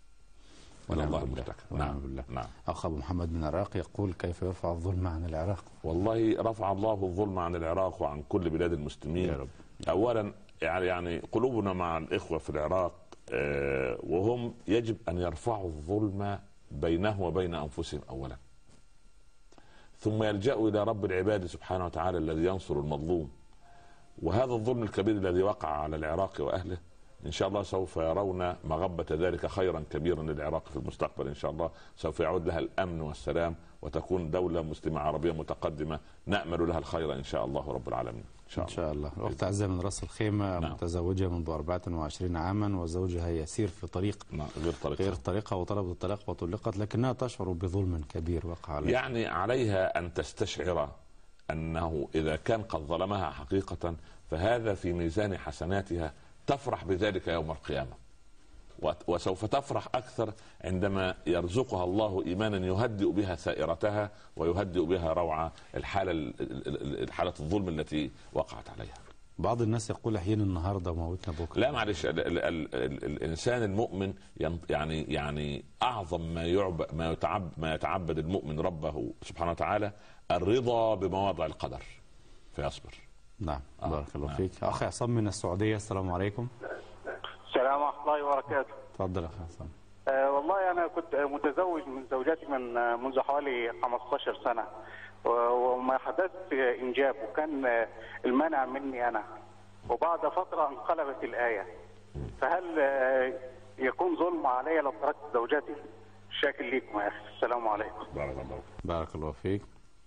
نعم. أخ أبو محمد من العراق يقول كيف يرفع الظلم عن العراق؟ والله رفع الله الظلم عن العراق وعن كل بلاد المسلمين يا رب. أولا يعني قلوبنا مع الإخوة في العراق، وهم يجب أن يرفعوا الظلم بينه وبين أنفسهم أولا، ثم يلجأوا إلى رب العباد سبحانه وتعالى الذي ينصر المظلوم. وهذا الظلم الكبير الذي وقع على العراق وأهله إن شاء الله سوف يرون مغبة ذلك خيرا كبيرا للعراق في المستقبل. إن شاء الله سوف يعود لها الأمن والسلام وتكون دولة مسلمة عربية متقدمة نأمل لها الخير إن شاء الله رب العالمين. إن شاء الله. الأخت عزة من رأس الخيمة متزوجة منذ 24 عاما وزوجها يسير في طريق غير طريقها وطلبت الطلاق وطلقت، لكنها تشعر بظلم كبير وقع عليها. يعني عليها أن تستشعر أنه إذا كان قد ظلمها حقيقة فهذا في ميزان حسناتها، تفرح بذلك يوم القيامة، وسوف تفرح أكثر عندما يرزقها الله إيمانا يهدئ بها ثائرتها ويهدئ بها روعة الحالة الظلم التي وقعت عليها. بعض الناس يقول أحيانا النهاردة موتنا بكرة. لا معلش، الإنسان المؤمن يعني أعظم ما يتعبد المؤمن ربه سبحانه وتعالى الرضا بمواضع القدر فيصبر. نعم بارك الله فيك. أخ عصام من السعودية، السلام عليكم. السلام ورحمة الله وبركاته. تفضل أخ عصام. والله أنا كنت متزوج من زوجتي منذ حوالي 15 سنة، وما حدث إنجاب، وكان المنع مني أنا، وبعد فترة انقلبت الآية، فهل يكون ظلم علي لو تركت زوجتي؟ شاكر ليكم يا أخي. السلام عليكم. بارك الله فيك.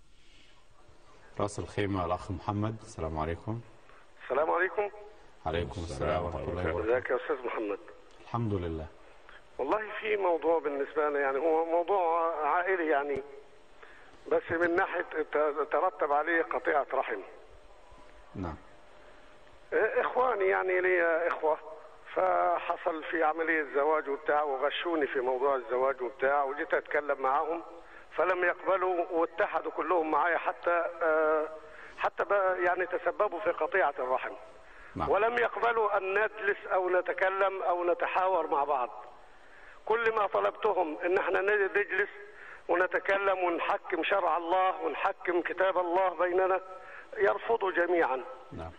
رأس الخيمة الأخ محمد، السلام عليكم. السلام عليكم. عليكم السلام ورحمة الله وبركاته. ازيك يا أستاذ محمد؟ الحمد لله. والله في موضوع بالنسبة لنا، يعني هو موضوع عائلي يعني، بس من ناحية ترتب عليه قطيعة رحم. نعم. إخواني يعني لي إخوة، فحصل في عملية زواج وبتاع، وغشوني في موضوع الزواج وبتاع، وجيت أتكلم معاهم فلم يقبلوا، واتحدوا كلهم معايا حتى يعني تسببوا في قطيعة الرحم. نعم. ولم يقبلوا أن نجلس أو نتكلم أو نتحاور مع بعض. كل ما طلبتهم ان احنا نجلس ونتكلم ونحكم شرع الله ونحكم كتاب الله بيننا، يرفضوا جميعا. نعم.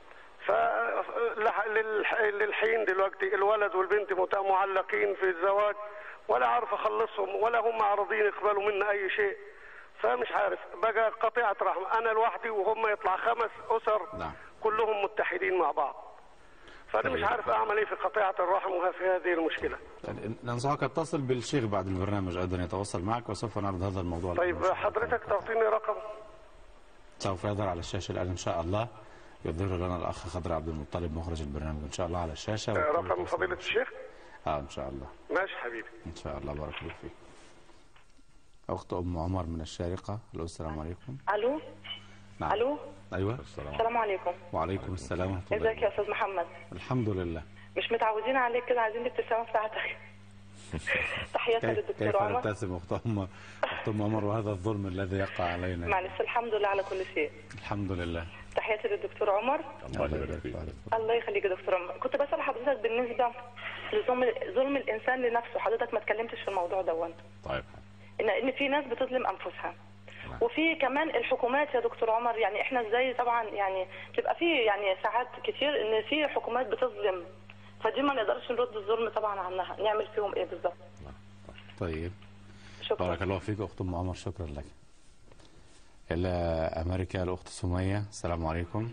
فللحين دلوقتي الولد والبنت معلقين في الزواج، ولا عارف اخلصهم، ولا هم عارضين يقبلوا منا اي شيء. فمش عارف، بقى قطيعة رحم، انا لوحدي وهم يطلع 5 أسر. نعم. كلهم متحدين مع بعض. فأنا مش عارف أعمل إيه في قطيعة الرحم وفي هذه المشكلة. ننصحك اتصل بالشيخ بعد البرنامج أيضا يتواصل معك، وسوف نعرض هذا الموضوع. طيب حضرتك تعطيني رقم؟ سوف يظهر على الشاشة الآن إن شاء الله. يظهر لنا الأخ خضر عبد المطلب مخرج البرنامج إن شاء الله على الشاشة. رقم فضيلة الشيخ؟ إن شاء الله. ماشي حبيبي. إن شاء الله. بارك الله فيك. أخت أم عمر من الشارقة. ألو السلام عليكم. ألو. نعم. ألو. أيوة. السلام عليكم. وعليكم السلام ورحمة الله. ازيك يا أستاذ محمد؟ الحمد لله. مش متعودين عليك كده، عايزين الابتسامة بتاعتك. تحياتي للدكتور عمر. كيف نبتسم أخت أم عمر وهذا الظلم الذي يقع علينا؟ معلش، الحمد لله على كل شيء. الحمد لله. تحياتي للدكتور عمر. الله يخليك يا دكتور عمر. كنت بسأل حضرتك بالنسبة لظلم الإنسان لنفسه، حضرتك ما اتكلمتش في الموضوع ده. طيب. إن في ناس بتظلم أنفسها. وفي كمان الحكومات يا دكتور عمر، يعني احنا ازاي طبعا يعني بتبقى في يعني ساعات كتير ان في حكومات بتظلم، فدي ما نقدرش نرد الظلم طبعا عنها، نعمل فيهم ايه بالظبط؟ طيب شكرا. بارك الله فيك اخت ام عمر، شكرا لك. الى امريكا الاخت سميه، السلام عليكم.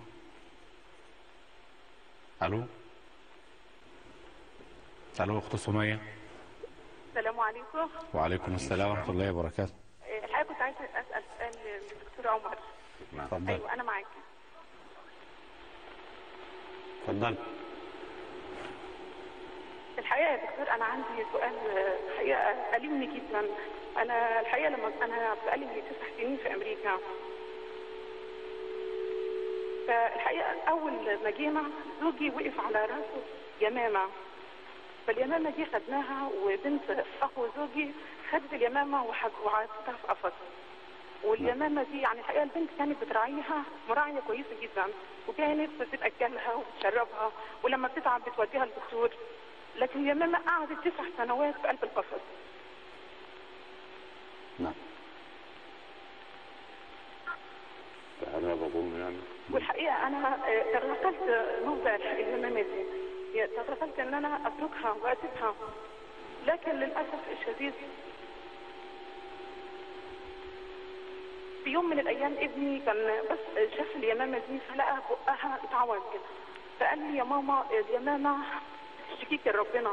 الو اخت سميه. السلام عليكم. وعليكم السلام ورحمه الله وبركاته. الحقيقة كنت عايزة أسأل سؤال للدكتور عمر. اتفضل. أيوة أنا معاك. اتفضل. الحقيقة يا دكتور أنا عندي سؤال الحقيقة ألمني جدا. أنا الحقيقة لما أنا بقالي 9 سنين في أمريكا، فالحقيقة أول ما جينا زوجي وقف على راسه يمامة، فاليمامة دي خدناها، وبنت أخو زوجي خدت اليمامة وعطتها في قفص. واليمامة دي يعني الحقيقة البنت كانت بتراعيها مراعية كويسة جدا، وكانت بتأكلها وتشربها، ولما بتتعب بتوديها للدكتور. لكن اليمامة قعدت 9 سنوات في قلب القفص. نعم. هذا بظن يعني. والحقيقة أنا تغافلت موضع اليمامة دي، تغافلت إن أنا أتركها وأسيبها، لكن للأسف الشديد في يوم من الأيام ابني كان بس شاف اليمامة دي فلقى بقها اتعوج كده، فقال لي يا ماما اليمامة تشتكيك لربنا.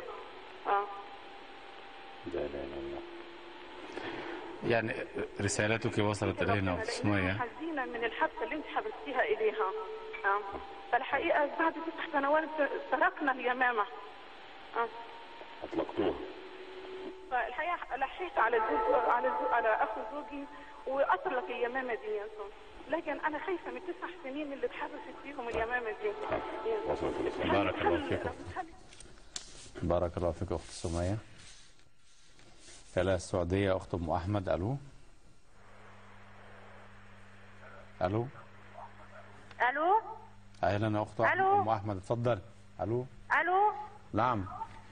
لا لا لا. يعني رسالتك وصلت إلينا أخت سمية. حزينة من الحبسة اللي أنت حبستيها إليها. فالحقيقة بعد 9 سنوات تركنا اليمامة. أطلقتوها. فالحقيقة لحيت على أخو زوجي وأطلق اليمامة دي يا صوت. لكن أنا خايفة من 9 سنين اللي اتحبست فيهم اليمامة دي. بارك الله فيك. بارك الله فيك أخت سمية. إلى السعودية أخت أم أحمد. ألو. أهلا أخت أم أحمد، اتفضل. ألو. نعم.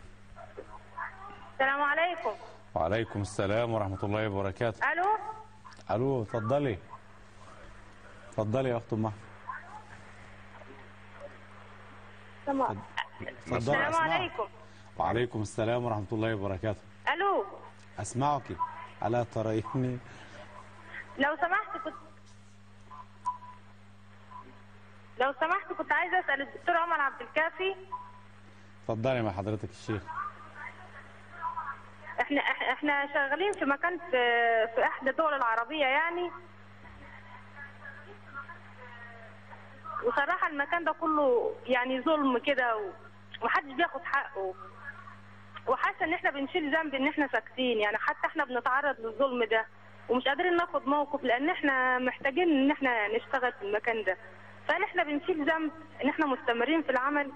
السلام عليكم. وعليكم السلام ورحمة الله وبركاته. ألو، اتفضلي. اتفضلي يا أخت أم أحمد. السلام عليكم. وعليكم السلام ورحمة الله وبركاته. الو. اسمعك. ألا تريني؟ لو سمحت كنت عايزه اسال الدكتور عمر عبد الكافي. اتفضلي مع حضرتك الشيخ. احنا شغالين في مكان في احدى الدول العربيه يعني، وصراحه المكان ده كله يعني ظلم كده ومحدش بياخد حقه، وحاسه ان احنا بنشيل ذنب ان احنا ساكتين يعني، حتى احنا بنتعرض للظلم ده ومش قادرين ناخد موقف لان احنا محتاجين ان احنا نشتغل في المكان ده، فهل احنا بنشيل ذنب ان احنا مستمرين في العمل؟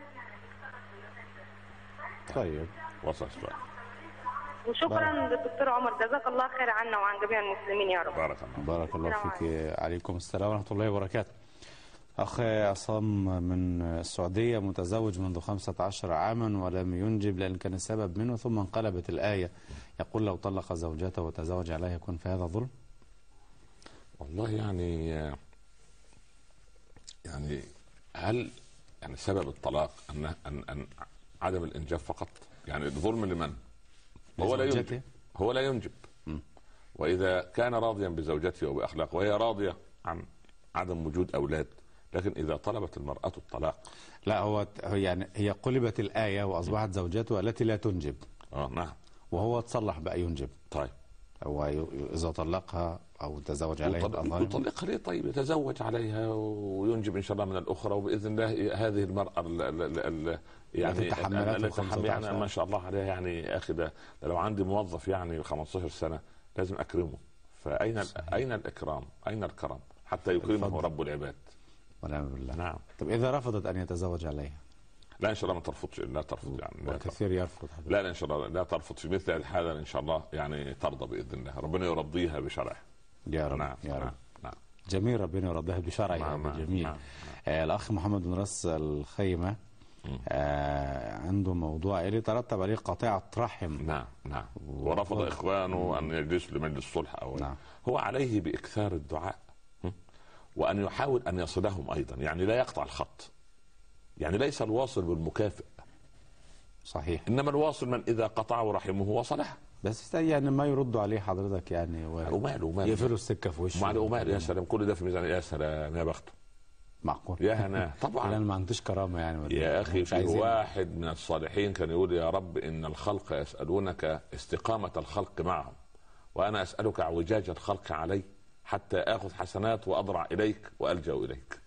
طيب وصل السؤال. وشكرا للدكتور عمر، جزاك الله خير عنا وعن جميع المسلمين يا رب. بارك الله فيك. عليكم السلام ورحمة الله وبركاته. أخ عصام من السعودية متزوج منذ 15 عاما ولم ينجب لأن كان السبب منه، ثم انقلبت الآية يقول لو طلق زوجته وتزوج عليها يكون في هذا ظلم؟ والله يعني هل يعني سبب الطلاق أن عدم الإنجاب فقط؟ يعني الظلم لمن؟ هو لا ينجب. وإذا كان راضيا بزوجته وبأخلاقه وهي راضية عن عدم وجود أولاد، لكن إذا طلبت المرأة الطلاق لا هو يعني هي قلبت الآية وأصبحت زوجته التي لا تنجب. نعم. وهو تصلح بقى ينجب. طيب هو إذا طلقها أو تزوج عليها يطلقها ليه؟ طيب يتزوج عليها وينجب إن شاء الله من الأخرى، وبإذن الله هذه المرأة يعني يعني ما شاء الله عليها يعني يا أخي، ده لو عندي موظف يعني 15 سنة لازم أكرمه. فأين الإكرام؟ أين الكرم حتى يكرمه رب العباد؟ ونعم بالله. نعم. طب إذا رفضت أن يتزوج عليها؟ لا إن شاء الله ما ترفضش، لا ترفض يعني. وكثير يرفض. لا إن شاء الله لا ترفض في مثل الحالة، إن شاء الله يعني ترضى بإذن الله، ربنا يرضيها بشرعه. يا رب. نعم. يا رب. نعم. جميل، ربنا يرضيها بشرعه. جميل. نعم. الأخ محمد بن راس الخيمة عنده موضوع عائلي ترتب عليه قطيعة رحم. نعم. ورفض إخوانه أن يجلسوا لمجلس الصلح نعم. هو عليه بإكثار الدعاء وأن يحاول أن يصلهم أيضا، يعني لا يقطع الخط، يعني ليس الواصل بالمكافئ. صحيح. إنما الواصل من إذا قطعه رحمه وصلها. بس يعني ما يردوا عليه حضرتك يعني وماله يقفلوا السكة في وشه وماله. يا سلام، كل ده في ميزان. يا سلام، يا بخته. معقول؟ يا هنا طبعا. لأن ما عندوش كرامة يعني. يا أخي في واحد من الصالحين كان يقول يا رب إن الخلق يسألونك استقامة الخلق معهم، وأنا أسألك اعوجاج الخلق علي حتى آخذ حسنات وأضرع إليك وألجأ إليك.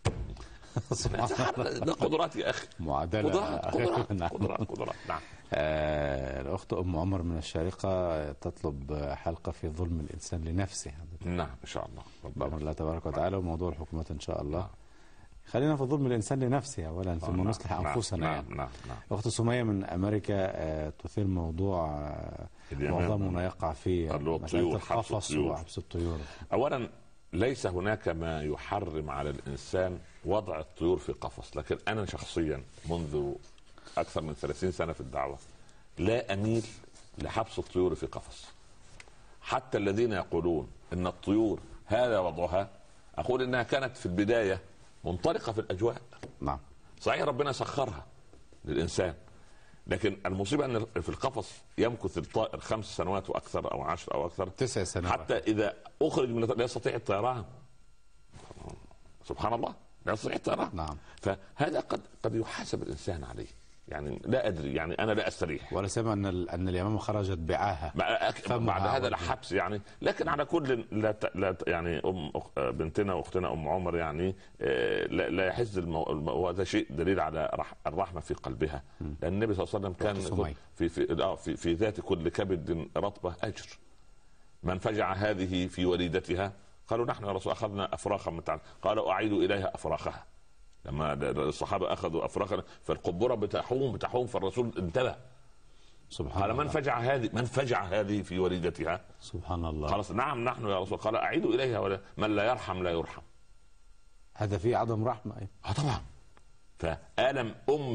ده قدرات يا أخي، معادلة. قدرات. نعم. الأخت أم عمر من الشارقة تطلب حلقة في ظلم الإنسان لنفسه. نعم إن شاء الله بأمر الله تبارك وتعالى، وموضوع الحكومات إن شاء الله. خلينا في ظلم الإنسان لنفسه أولا ثم نصلح أنفسنا. نعم. أخت سمية من أمريكا تثير موضوع معظمنا يقع فيه، مسألة القفص وحبس الطيور. أولا ليس هناك ما يحرم على الإنسان وضع الطيور في قفص، لكن أنا شخصيا منذ أكثر من 30 سنة في الدعوة لا أميل لحبس الطيور في قفص. حتى الذين يقولون إن الطيور هذا وضعها، أقول إنها كانت في البداية منطلقة في الأجواء. نعم. صحيح ربنا سخرها للإنسان، لكن المصيبة أن في القفص يمكث الطائر 5 سنوات وأكثر أو 10 أو أكثر، 9 سنوات، حتى إذا أخرج من لا يستطيع الطيران. سبحان الله، لا يستطيع الطيران. نعم. فهذا قد يحاسب الإنسان عليه، يعني لا أدري، يعني أنا لا أستريح. ولا سمع أن اليمامة خرجت بعاها بعد هذا الحبس يعني. لكن على كل لا يعني بنتنا وأختنا أم عمر يعني لا يحز وهذا شيء دليل على الرحمة في قلبها، لأن النبي صلى الله عليه وسلم كان في ذات كل كبد رطبة أجر. من فجع هذه في وليدتها قالوا نحن يا رسول أخذنا أفراخا من تعالى، قالوا أعيدوا إليها أفراخها. لما الصحابة أخذوا أفراخا فالقبورة بتحوم فالرسول انتبه. سبحان قال الله. من فجع هذه في وليدتها. سبحان الله. خلاص نعم نحن يا رسول. قال أعيدوا إليها من لا يرحم لا يرحم. هذا فيه عدم رحمة. طبعا. فألم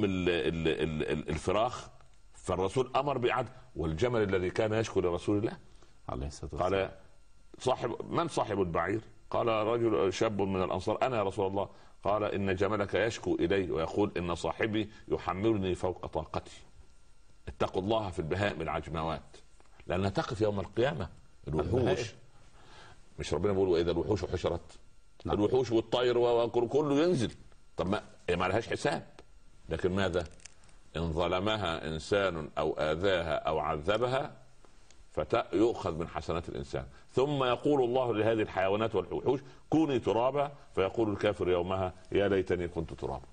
الفراخ فالرسول أمر بإعادة. والجمل الذي كان يشكو لرسول الله عليه الصلاة والسلام قال من صاحب البعير؟ قال رجل شاب من الأنصار: أنا يا رسول الله. قال: إن جملك يشكو إلي ويقول إن صاحبي يحملني فوق طاقتي. اتقوا الله في البهائم العجموات، لأنها تقف يوم القيامة الوحوش. مش ربنا بيقول وإذا الوحوش حشرت؟ الوحوش والطير وكله ينزل. طب ما لهاش حساب. لكن ماذا إن ظلمها إنسان أو آذاها أو عذبها فيؤخذ من حسنات الإنسان، ثم يقول الله لهذه الحيوانات والوحوش: كوني ترابا، فيقول الكافر يومها: يا ليتني كنت ترابا.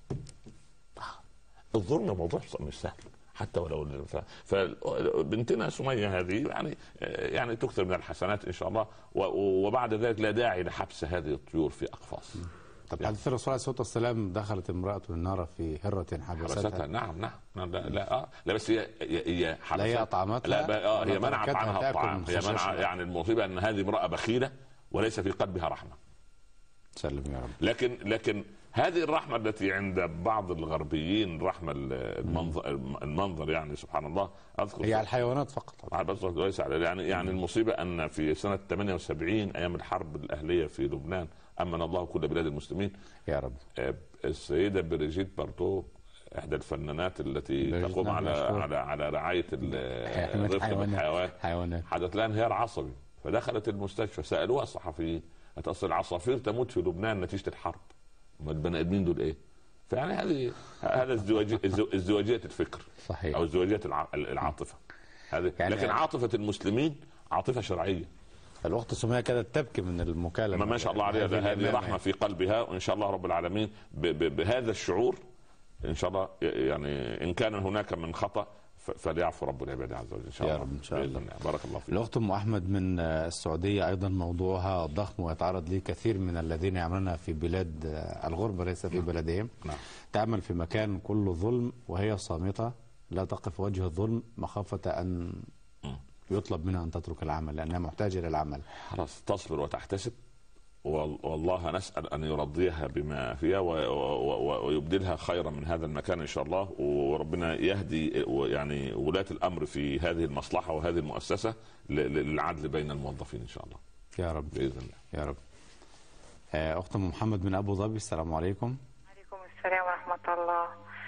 الظلم موضوع مش سهل حتى ولو. فبنتنا سمية هذه يعني تكثر من الحسنات إن شاء الله، وبعد ذلك لا داعي لحبس هذه الطيور في أقفاص. طب حديث الرسول عليه الصلاة والسلام: دخلت امرأة النار في هرة حبستها. نعم لا بس هي لا هي أطعمتها، لا هي منعت عنها الطعام. هي منع، يعني المصيبة أن هذه امرأة بخيلة وليس في قلبها رحمة. سلم يا رب. لكن هذه الرحمة التي عند بعض الغربيين، رحمة المنظر يعني سبحان الله. أذكر هي على الحيوانات فقط يعني المصيبة أن في سنة 78 أيام الحرب الأهلية في لبنان، أمن الله كل بلاد المسلمين يا رب، السيدة بريجيت بارتو إحدى الفنانات التي تقوم على رعاية الرفق بالحيوان حدث لها انهيار عصبي، فدخلت المستشفى. سألوها الصحفيين: أصل العصافير تموت في لبنان نتيجة الحرب، ما البني ادمين دول ايه؟ فيعني هذا ازدواجية الفكر. صحيح. او ازدواجية العاطفة هذه يعني. لكن عاطفة المسلمين عاطفة شرعية. الأخت سمية كانت تبكي من المكالمة، ما شاء الله عليها، هذه رحمة في قلبها، وإن شاء الله رب العالمين بهذا الشعور إن شاء الله، يعني إن كان هناك من خطأ فليعفو رب العباد عز وجل إن شاء الله. يا رب إن شاء الله. بارك الله فيك. الأخت أم أحمد من السعودية أيضا موضوعها ضخم ويتعرض ليه كثير من الذين يعملون في بلاد الغربة ليس في بلدهم. تعمل في مكان كله ظلم وهي صامتة، لا تقف وجه الظلم مخافة أن يطلب منها أن تترك العمل لأنها محتاجة للعمل. خلاص تصبر وتحتسب، والله نسأل أن يرضيها بما فيها ويبدلها خيرا من هذا المكان إن شاء الله، وربنا يهدي يعني ولاة الأمر في هذه المصلحة وهذه المؤسسة للعدل بين الموظفين إن شاء الله يا رب بإذن الله. يا رب. أخت محمد من أبو ظبي، السلام عليكم. عليكم السلام ورحمة الله.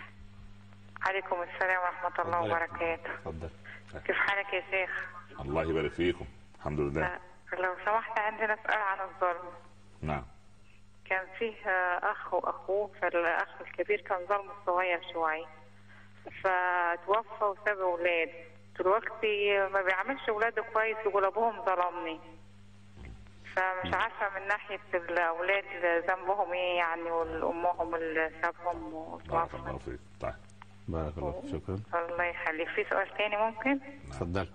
عليكم السلام ورحمة الله وبركاته. تفضل. كيف حالك يا شيخ؟ الله يبارك فيكم. الحمد لله. لو سمحت عندنا سؤال عن الظلم. نعم. كان فيه أخ وأخوه، فالأخ الكبير كان ظلمه صغير شوي، فتوفى وساب أولاد. دلوقتي ما بيعملش أولاده كويس، يقول أبوهم ظلمني. فمش عارفة من ناحية الأولاد ذنبهم إيه يعني، والأمهم اللي سابهم وتوفى. بارك الله فيك. طيب. بارك الله فيك. شكرا. الله يخليك. في سؤال تاني ممكن؟ تفضل.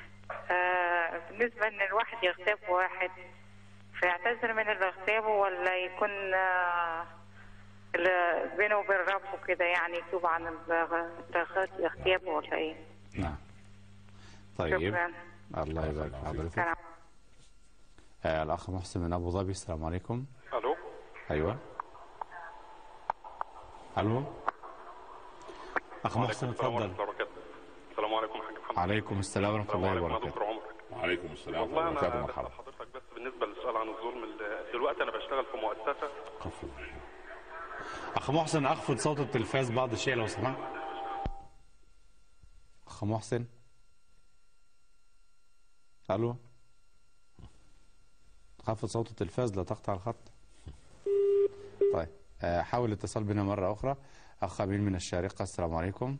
بالنسبة ان الواحد يغتاب واحد، فيعتذر من اللي اغتابه، ولا يكون بينه وبين ربه كده يعني يتوب عن اغتيابه ولا ايه؟ نعم. طيب. شكرا. الله يبارك حضرتك. الأخ محسن من أبو ظبي، السلام عليكم. ألو. أيوة. ألو. أخ محسن اتفضل. السلام عليكم حاج محمد. عليكم السلام ورحمة الله وبركاته. وعليكم السلام ورحمة الله وبركاته. مرحبا حضرتك. بس بالنسبة للسؤال عن الظلم، دلوقتي أنا بشتغل في مؤسسة. أخ محسن أخفض صوت التلفاز بعض الشيء لو سمحت. أخ محسن. ألو. خفض صوت التلفاز لا تقطع الخط. طيب حاول الاتصال بنا مرة أخرى. أخ أمين من الشارقة، السلام عليكم.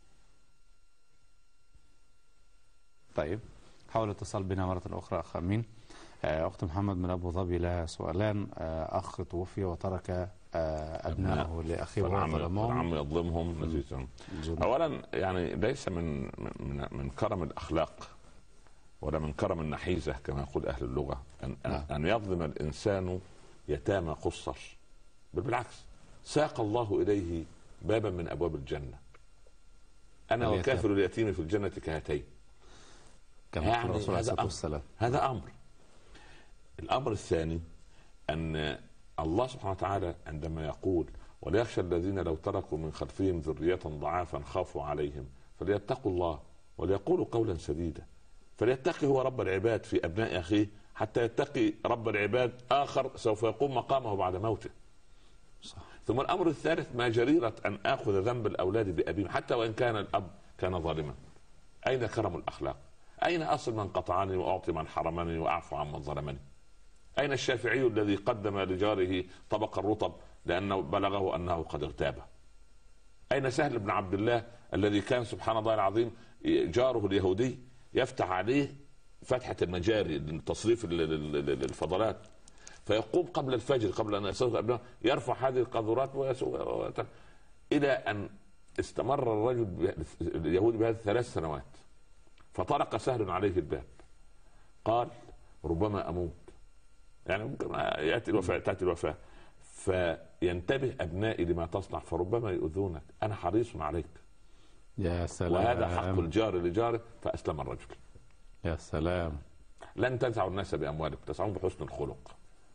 طيب حاول الاتصال بنا مرة أخرى أخ أمين. أخت محمد من أبو ظبي لها سؤالان. أخ توفي وترك أبنائه لأخيه وظلمهم. العم يظلمهم نتيجة. أولا يعني ليس من كرم الأخلاق ولا من كرم النحيزة كما يقول أهل اللغة أن يظلم الإنسان يتامى قصر، بل بالعكس ساق الله إليه بابا من أبواب الجنة. أنا وكافر اليتيم في الجنة كهاتين. يعني هذا أمر. الأمر الثاني أن الله سبحانه وتعالى عندما يقول: وليخشى الذين لو تركوا من خلفهم ذرية ضعافا خافوا عليهم فليتقوا الله وليقولوا قولا سديدا. فليتقي هو رب العباد في أبناء أخيه حتى يتقي رب العباد آخر سوف يقوم مقامه بعد موته. صح. ثم الأمر الثالث، ما جريرة أن آخذ ذنب الأولاد بأبيهم حتى وإن كان الأب كان ظالما. أين كرم الأخلاق؟ أين أصل من قطعني وأعطي من حرمني وأعفو عن من ظلمني؟ أين الشافعي الذي قدم لجاره طبق الرطب لأنه بلغه أنه قد اغتاب؟ أين سهل بن عبد الله الذي كان سبحان الله العظيم جاره اليهودي يفتح عليه فتحة المجاري لتصريف الفضلات، فيقوم قبل الفجر قبل أن يصرف أبنائه يرفع هذه القاذورات إلى أن استمر الرجل اليهودي بهذه 3 سنوات. فطرق سهل عليه الباب قال ربما أموت، يعني ممكن يأتي الوفاة، تأتي الوفاة، فينتبه أبنائي لما تصنع فربما يؤذونك، أنا حريص عليك. يا سلام. وهذا حق الجار لجاره. فأسلم الرجل. يا سلام. لن تنفعوا الناس بأموالكم، تسعون بحسن الخلق.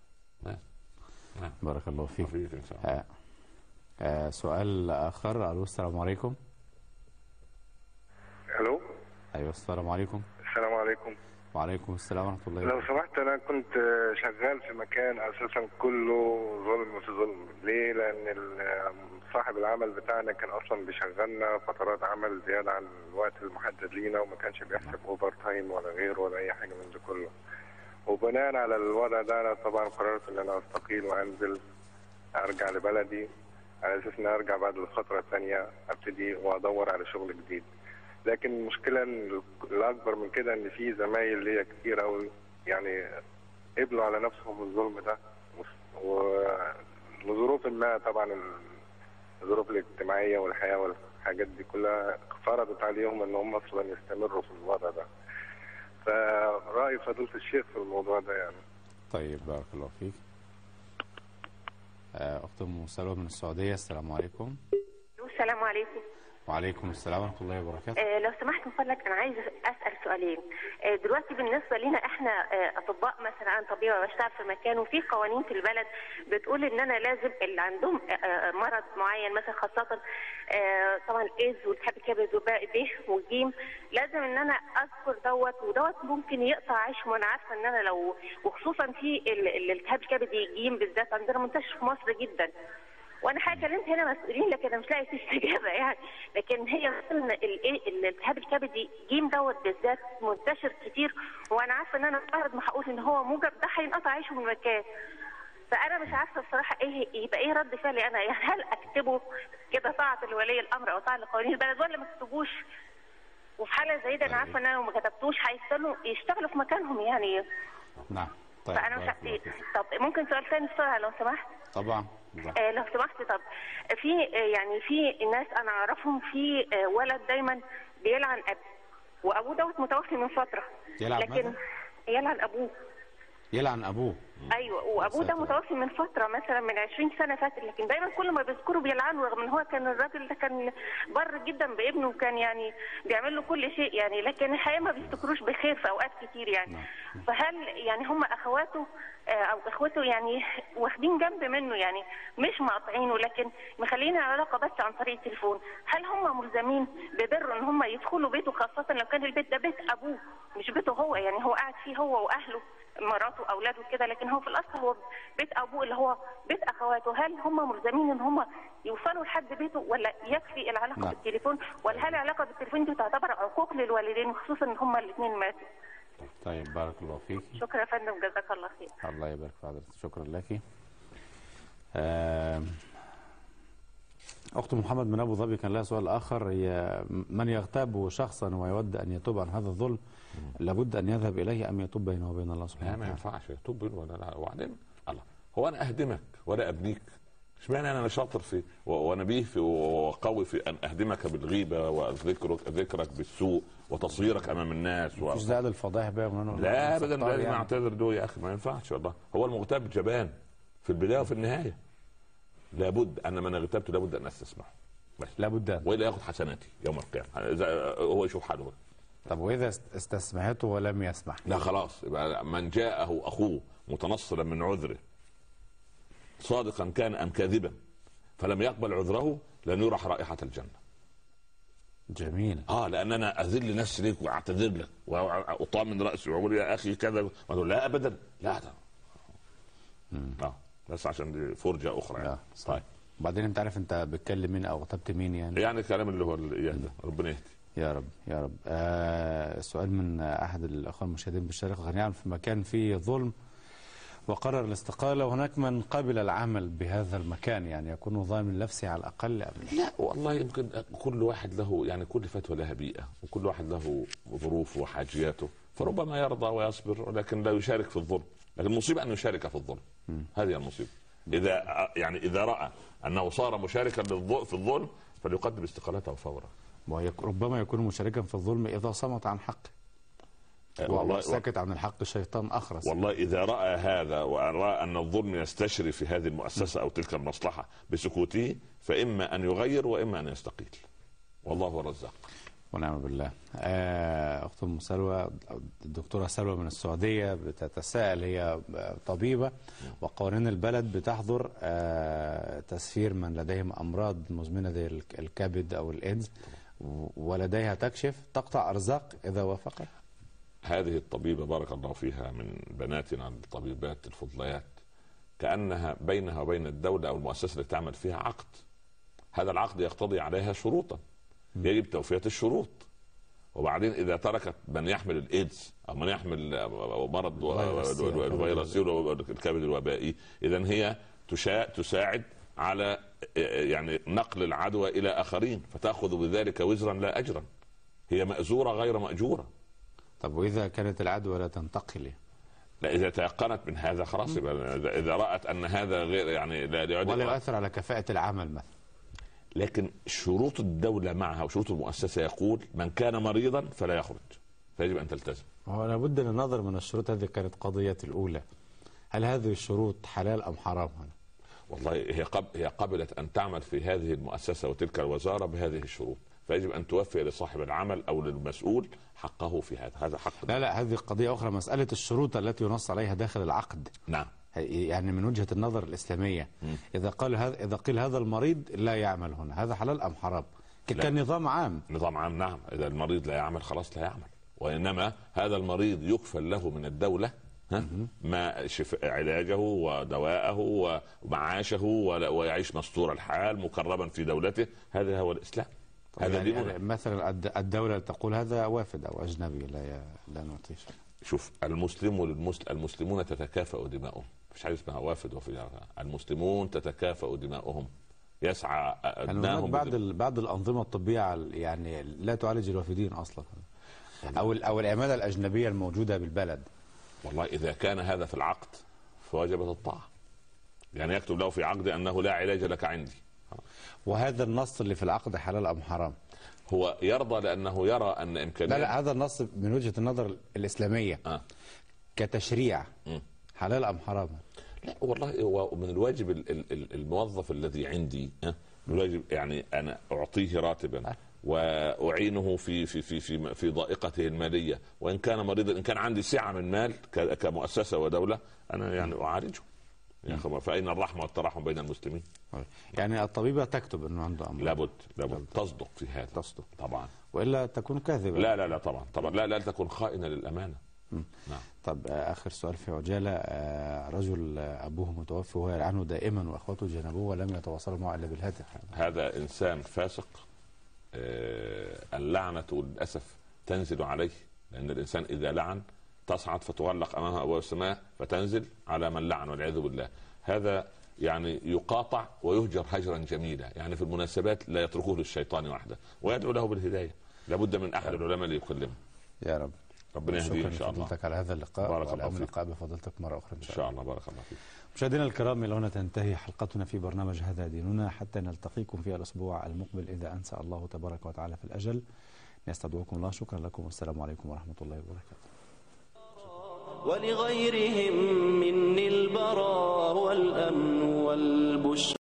بارك الله فيك. إن شاء الله. سؤال آخر. ألو السلام عليكم. ألو. أيوة السلام عليكم. السلام عليكم. وعليكم السلام ورحمة الله لو سمحت، أنا كنت شغال في مكان أساسا كله ظلم في ظلم. ليه؟ لأن صاحب العمل بتاعنا كان أصلا بيشغلنا فترات عمل زيادة عن الوقت المحدد لينا، وما كانش بيحسب أوفر تايم ولا غيره ولا أي حاجة من ده كله. وبناء على الوضع ده أنا طبعا قررت إن أنا أستقيل وأنزل أرجع لبلدي، على أساس إن أرجع بعد الفترة الثانية أبتدي وأدور على شغل جديد. لكن المشكلة الأكبر من كده إن في زمايل ليا كتير أوي يعني قبلوا على نفسهم الظلم ده، ولظروف ما طبعا الظروف الاجتماعية والحياة والحاجات دي كلها فرضت عليهم إن هم أصلا يستمروا في الوضع ده. فرأي فضيلة الشيخ في الموضوع ده يعني. طيب بارك الله فيك. أخت أم سلوى من السعودية. السلام عليكم. السلام عليكم. وعليكم السلام ورحمة الله وبركاته. لو سمحت من فضلك أنا عايزة أسأل سؤالين. دلوقتي بالنسبة لنا إحنا أطباء مثلا، أنا طبيبة بشتغل في مكان، وفي قوانين في البلد بتقول إن أنا لازم اللي عندهم مرض معين مثلا، خاصة طبعا الإيدز والتهاب الكبد وباقي ب وجيم، لازم إن أنا أذكر ودوت ممكن يقطع عيشهم. وأنا عارفة إن أنا لو، وخصوصا في الالتهاب الكبدي جيم بالذات عندنا منتشر في مصر جدا، وانا حاجه كلمت هنا مسؤولين لكن انا مش لاقي فيه استجابه يعني. لكن هي مثلا الالتهاب الكبدي جيم دوت بالذات منتشر كتير، وانا عارفه ان انا مجرد ما هقول ان هو موجب ده هينقطع عيشه من المكان. فانا مش عارفه بصراحه ايه يبقى ايه رد فعلي انا يعني. هل اكتبه كده طاعه لولي الامر او طاعه لقوانين البلد، ولا ما اكتبوش؟ وفي حاله زي ده انا عارفه ان انا لو ما كتبتوش يشتغلوا في مكانهم يعني. نعم. طيب فانا مش عارفه. طب ممكن سؤال ثاني بسرعه لو سمحت؟ طبعا. لو سمحت. طب في ناس انا اعرفهم، في ولد دايما بيلعن ابوه، وابوه دوت متوفي من فتره. لكن يلعن ابوه. يلعن ابوه. ايوه، وابوه ده متوفي من فتره مثلا من 20 سنه فاتت، لكن دايما كل ما بيذكروا بيلعنوا، رغم ان هو كان الراجل ده كان بر جدا بابنه، وكان يعني بيعمل له كل شيء يعني، لكن الحقيقه ما بيفتكروش بخير في اوقات كتير يعني. فهل يعني هم اخواته او اخوته يعني واخدين جنب منه يعني، مش مقاطعينه لكن مخلين العلاقه بس عن طريق التليفون، هل هم ملزمين ببر ان هم يدخلوا بيته، خاصه لو كان البيت ده بيت ابوه مش بيته هو يعني، هو قاعد فيه هو واهله مراته واولاده كده، لكن هو في الاصل هو بيت ابوه اللي هو بيت اخواته؟ هل هم ملزمين ان هم يوصلوا لحد بيته، ولا يكفي العلاقه بالتليفون؟ ولا هل العلاقه بالتليفون دي تعتبر عقوق للوالدين، وخصوصا ان هم الاثنين ماتوا؟ طيب بارك الله فيك. شكرا يا فندم، جزاك الله خير. الله يبارك في حضرتك. شكرا لك. أخت محمد من أبو ظبي كان لها سؤال آخر. هي من يغتاب شخصا ويود أن يتوب عن هذا الظلم لابد أن يذهب إليه أم يتوب بينه وبين الله سبحانه وتعالى؟ لا، ما ينفعش يتوب بينه ولا لا. وبعدين الله، هو أنا أهدمك ولا أبنيك؟ اشمعنى أنا شاطر في ونبيه في وقوي في أن أهدمك بالغيبة وذكرك بالسوء وتصويرك أمام الناس مش ده الفضائح بقى من لا أبدا، لازم أعتذر دول يا أخي، ما ينفعش والله. هو المغتاب جبان في البداية وفي النهاية. لابد أن من اغتبته لابد أن أستسمحه بس، لابد وإلا يأخذ حسناتي يوم القيامة، هو يشوف حاله. طب وإذا استسمحته ولم يسمح؟ لا خلاص، يبقى من جاءه أخوه متنصلا من عذره صادقا كان أم كاذبا فلم يقبل عذره لن يرح رائحة الجنة. جميل. لان انا اذل نفسي ليك واعتذر لك واطامن راسي واقول يا اخي كذا، لا ابدا، لا بس عشان دي فرجه اخرى يعني. طيب بعدين انت عارف انت بتكلم مين او غتبت مين يعني الكلام اللي هو يهدى. ربنا يهدي يا رب يا رب. سؤال من احد الاخوان المشاهدين بالشارقه: كان يعمل في مكان فيه ظلم وقرر الاستقاله، وهناك من قبل العمل بهذا المكان، يعني يكون ضامن نفسه على الاقل أم لا؟ لا والله يمكن كل واحد له، يعني كل فتوى لها بيئه وكل واحد له ظروفه وحاجياته، فربما يرضى ويصبر ولكن لا يشارك في الظلم. لكن المصيبه ان يشارك في الظلم، هذه المصيبه. اذا راى انه صار مشاركا في الظلم فليقدم استقالته فورا. ربما يكون مشاركا في الظلم اذا صمت عن حقه، والله سكت عن الحق الشيطان اخرس. والله اذا راى هذا وراى ان الظلم يستشري في هذه المؤسسه او تلك المصلحه بسكوته، فاما ان يغير واما ان يستقيل، والله هو الرزاق ونعم بالله. اخت ام سلوى، الدكتوره سلوى من السعوديه بتتساءل، هي طبيبه وقوانين البلد بتحظر تسفير من لديهم امراض مزمنه زي الكبد او الايدز، ولديها تكشف تقطع ارزاق اذا وافقت. هذه الطبيبه بارك الله فيها من بناتنا الطبيبات الفضليات، كانها بينها وبين الدوله او المؤسسه اللي تعمل فيها عقد. هذا العقد يقتضي عليها شروطا، يجب توفية الشروط. وبعدين إذا تركت من يحمل الإيدز أو من يحمل مرض الفيروسي الكبد الوبائي، إذن هي تساعد على يعني نقل العدوى إلى آخرين، فتأخذ بذلك وزرا لا أجرا. هي مأزورة غير مأجورة. طب وإذا كانت العدوى لا تنتقل؟ لا، إذا تيقنت من هذا خلاص. إذا رأت أن هذا غير يعني ولا يؤثر على كفاءة العمل مثلا. لكن شروط الدولة معها وشروط المؤسسة يقول من كان مريضا فلا يخرج، فيجب أن تلتزم. هو لابد من النظر من الشروط. هذه كانت قضية الأولى، هل هذه الشروط حلال أم حرام؟ والله هي قبلت أن تعمل في هذه المؤسسة وتلك الوزارة بهذه الشروط، فيجب أن توفي لصاحب العمل أو للمسؤول حقه في هذا حق. لا هذه قضية أخرى، مسألة الشروط التي ينص عليها داخل العقد. نعم، يعني من وجهة النظر الإسلامية إذا قيل هذا المريض لا يعمل هنا، هذا حلال أم حرام؟ كان نظام عام. نظام عام، نعم. إذا المريض لا يعمل خلاص لا يعمل، وإنما هذا المريض يكفل له من الدولة ما علاجه ودواءه ومعاشه ويعيش مستور الحال مكرما في دولته. هذا هو الإسلام. هذا يعني مثلا الدولة تقول هذا وافد أو أجنبي لا نعطيه. شوف، المسلمون تتكافأ دماؤهم، مش حاجه اسمها وافد وفي. المسلمون تتكافأ دماؤهم، يسعى ابنائهم. بعض الانظمه الطبيه يعني لا تعالج الوافدين اصلا، او العماله الاجنبيه الموجوده بالبلد. والله اذا كان هذا في العقد فوجبت الطاعه، يعني يكتب له في عقد انه لا علاج لك عندي. وهذا النص اللي في العقد حلال ام حرام؟ هو يرضى لأنه يرى أن إمكانية. لا هذا النص من وجهة النظر الإسلامية كتشريع حلال أم حرام؟ لا والله هو من الواجب الموظف الذي عندي الواجب يعني أنا أعطيه راتبا وأعينه في ضائقته المالية، وإن كان مريضا إن كان عندي سعة من مال كمؤسسة ودولة أنا يعني أعالجه. فأين الرحمة والتراحم بين المسلمين؟ يعني الطبيبة تكتب أنه عنده أمراض. لابد تصدق في هذا. تصدق طبعا، وإلا تكون كاذبة. لا طبعا لا تكون خائنة للأمانة. نعم. طب آخر سؤال في عجالة. رجل أبوه متوفي وهو يلعنه دائما وأخواته جنبوه ولم يتواصلوا معه إلا بالهاتف. هذا إنسان فاسق. اللعنة للأسف تنزل عليه، لأن الإنسان إذا لعن تصعد فتغلق أمامها أبواب السماء فتنزل على من لعن والعياذ بالله. هذا يعني يقاطع ويهجر هجرا جميلا، يعني في المناسبات لا يتركوه للشيطان وحده، ويدعو له بالهداية. لابد من أحد العلماء اللي يكلمه. يا رب ربنا يهديه إن شاء الله. شكرا على هذا اللقاء. بارك الله فيك. اللقاء بفضلتك مرة أخرى إن شاء الله. بارك الله فيك. مشاهدينا الكرام، إلى هنا تنتهي حلقتنا في برنامج هذا ديننا، حتى نلتقيكم في الأسبوع المقبل إذا أنسى الله تبارك وتعالى في الأجل. نستودعكم الله. شكرا لكم والسلام عليكم ورحمة الله وبركاته. ولغيرهم مني البراء والأمن والبشرى.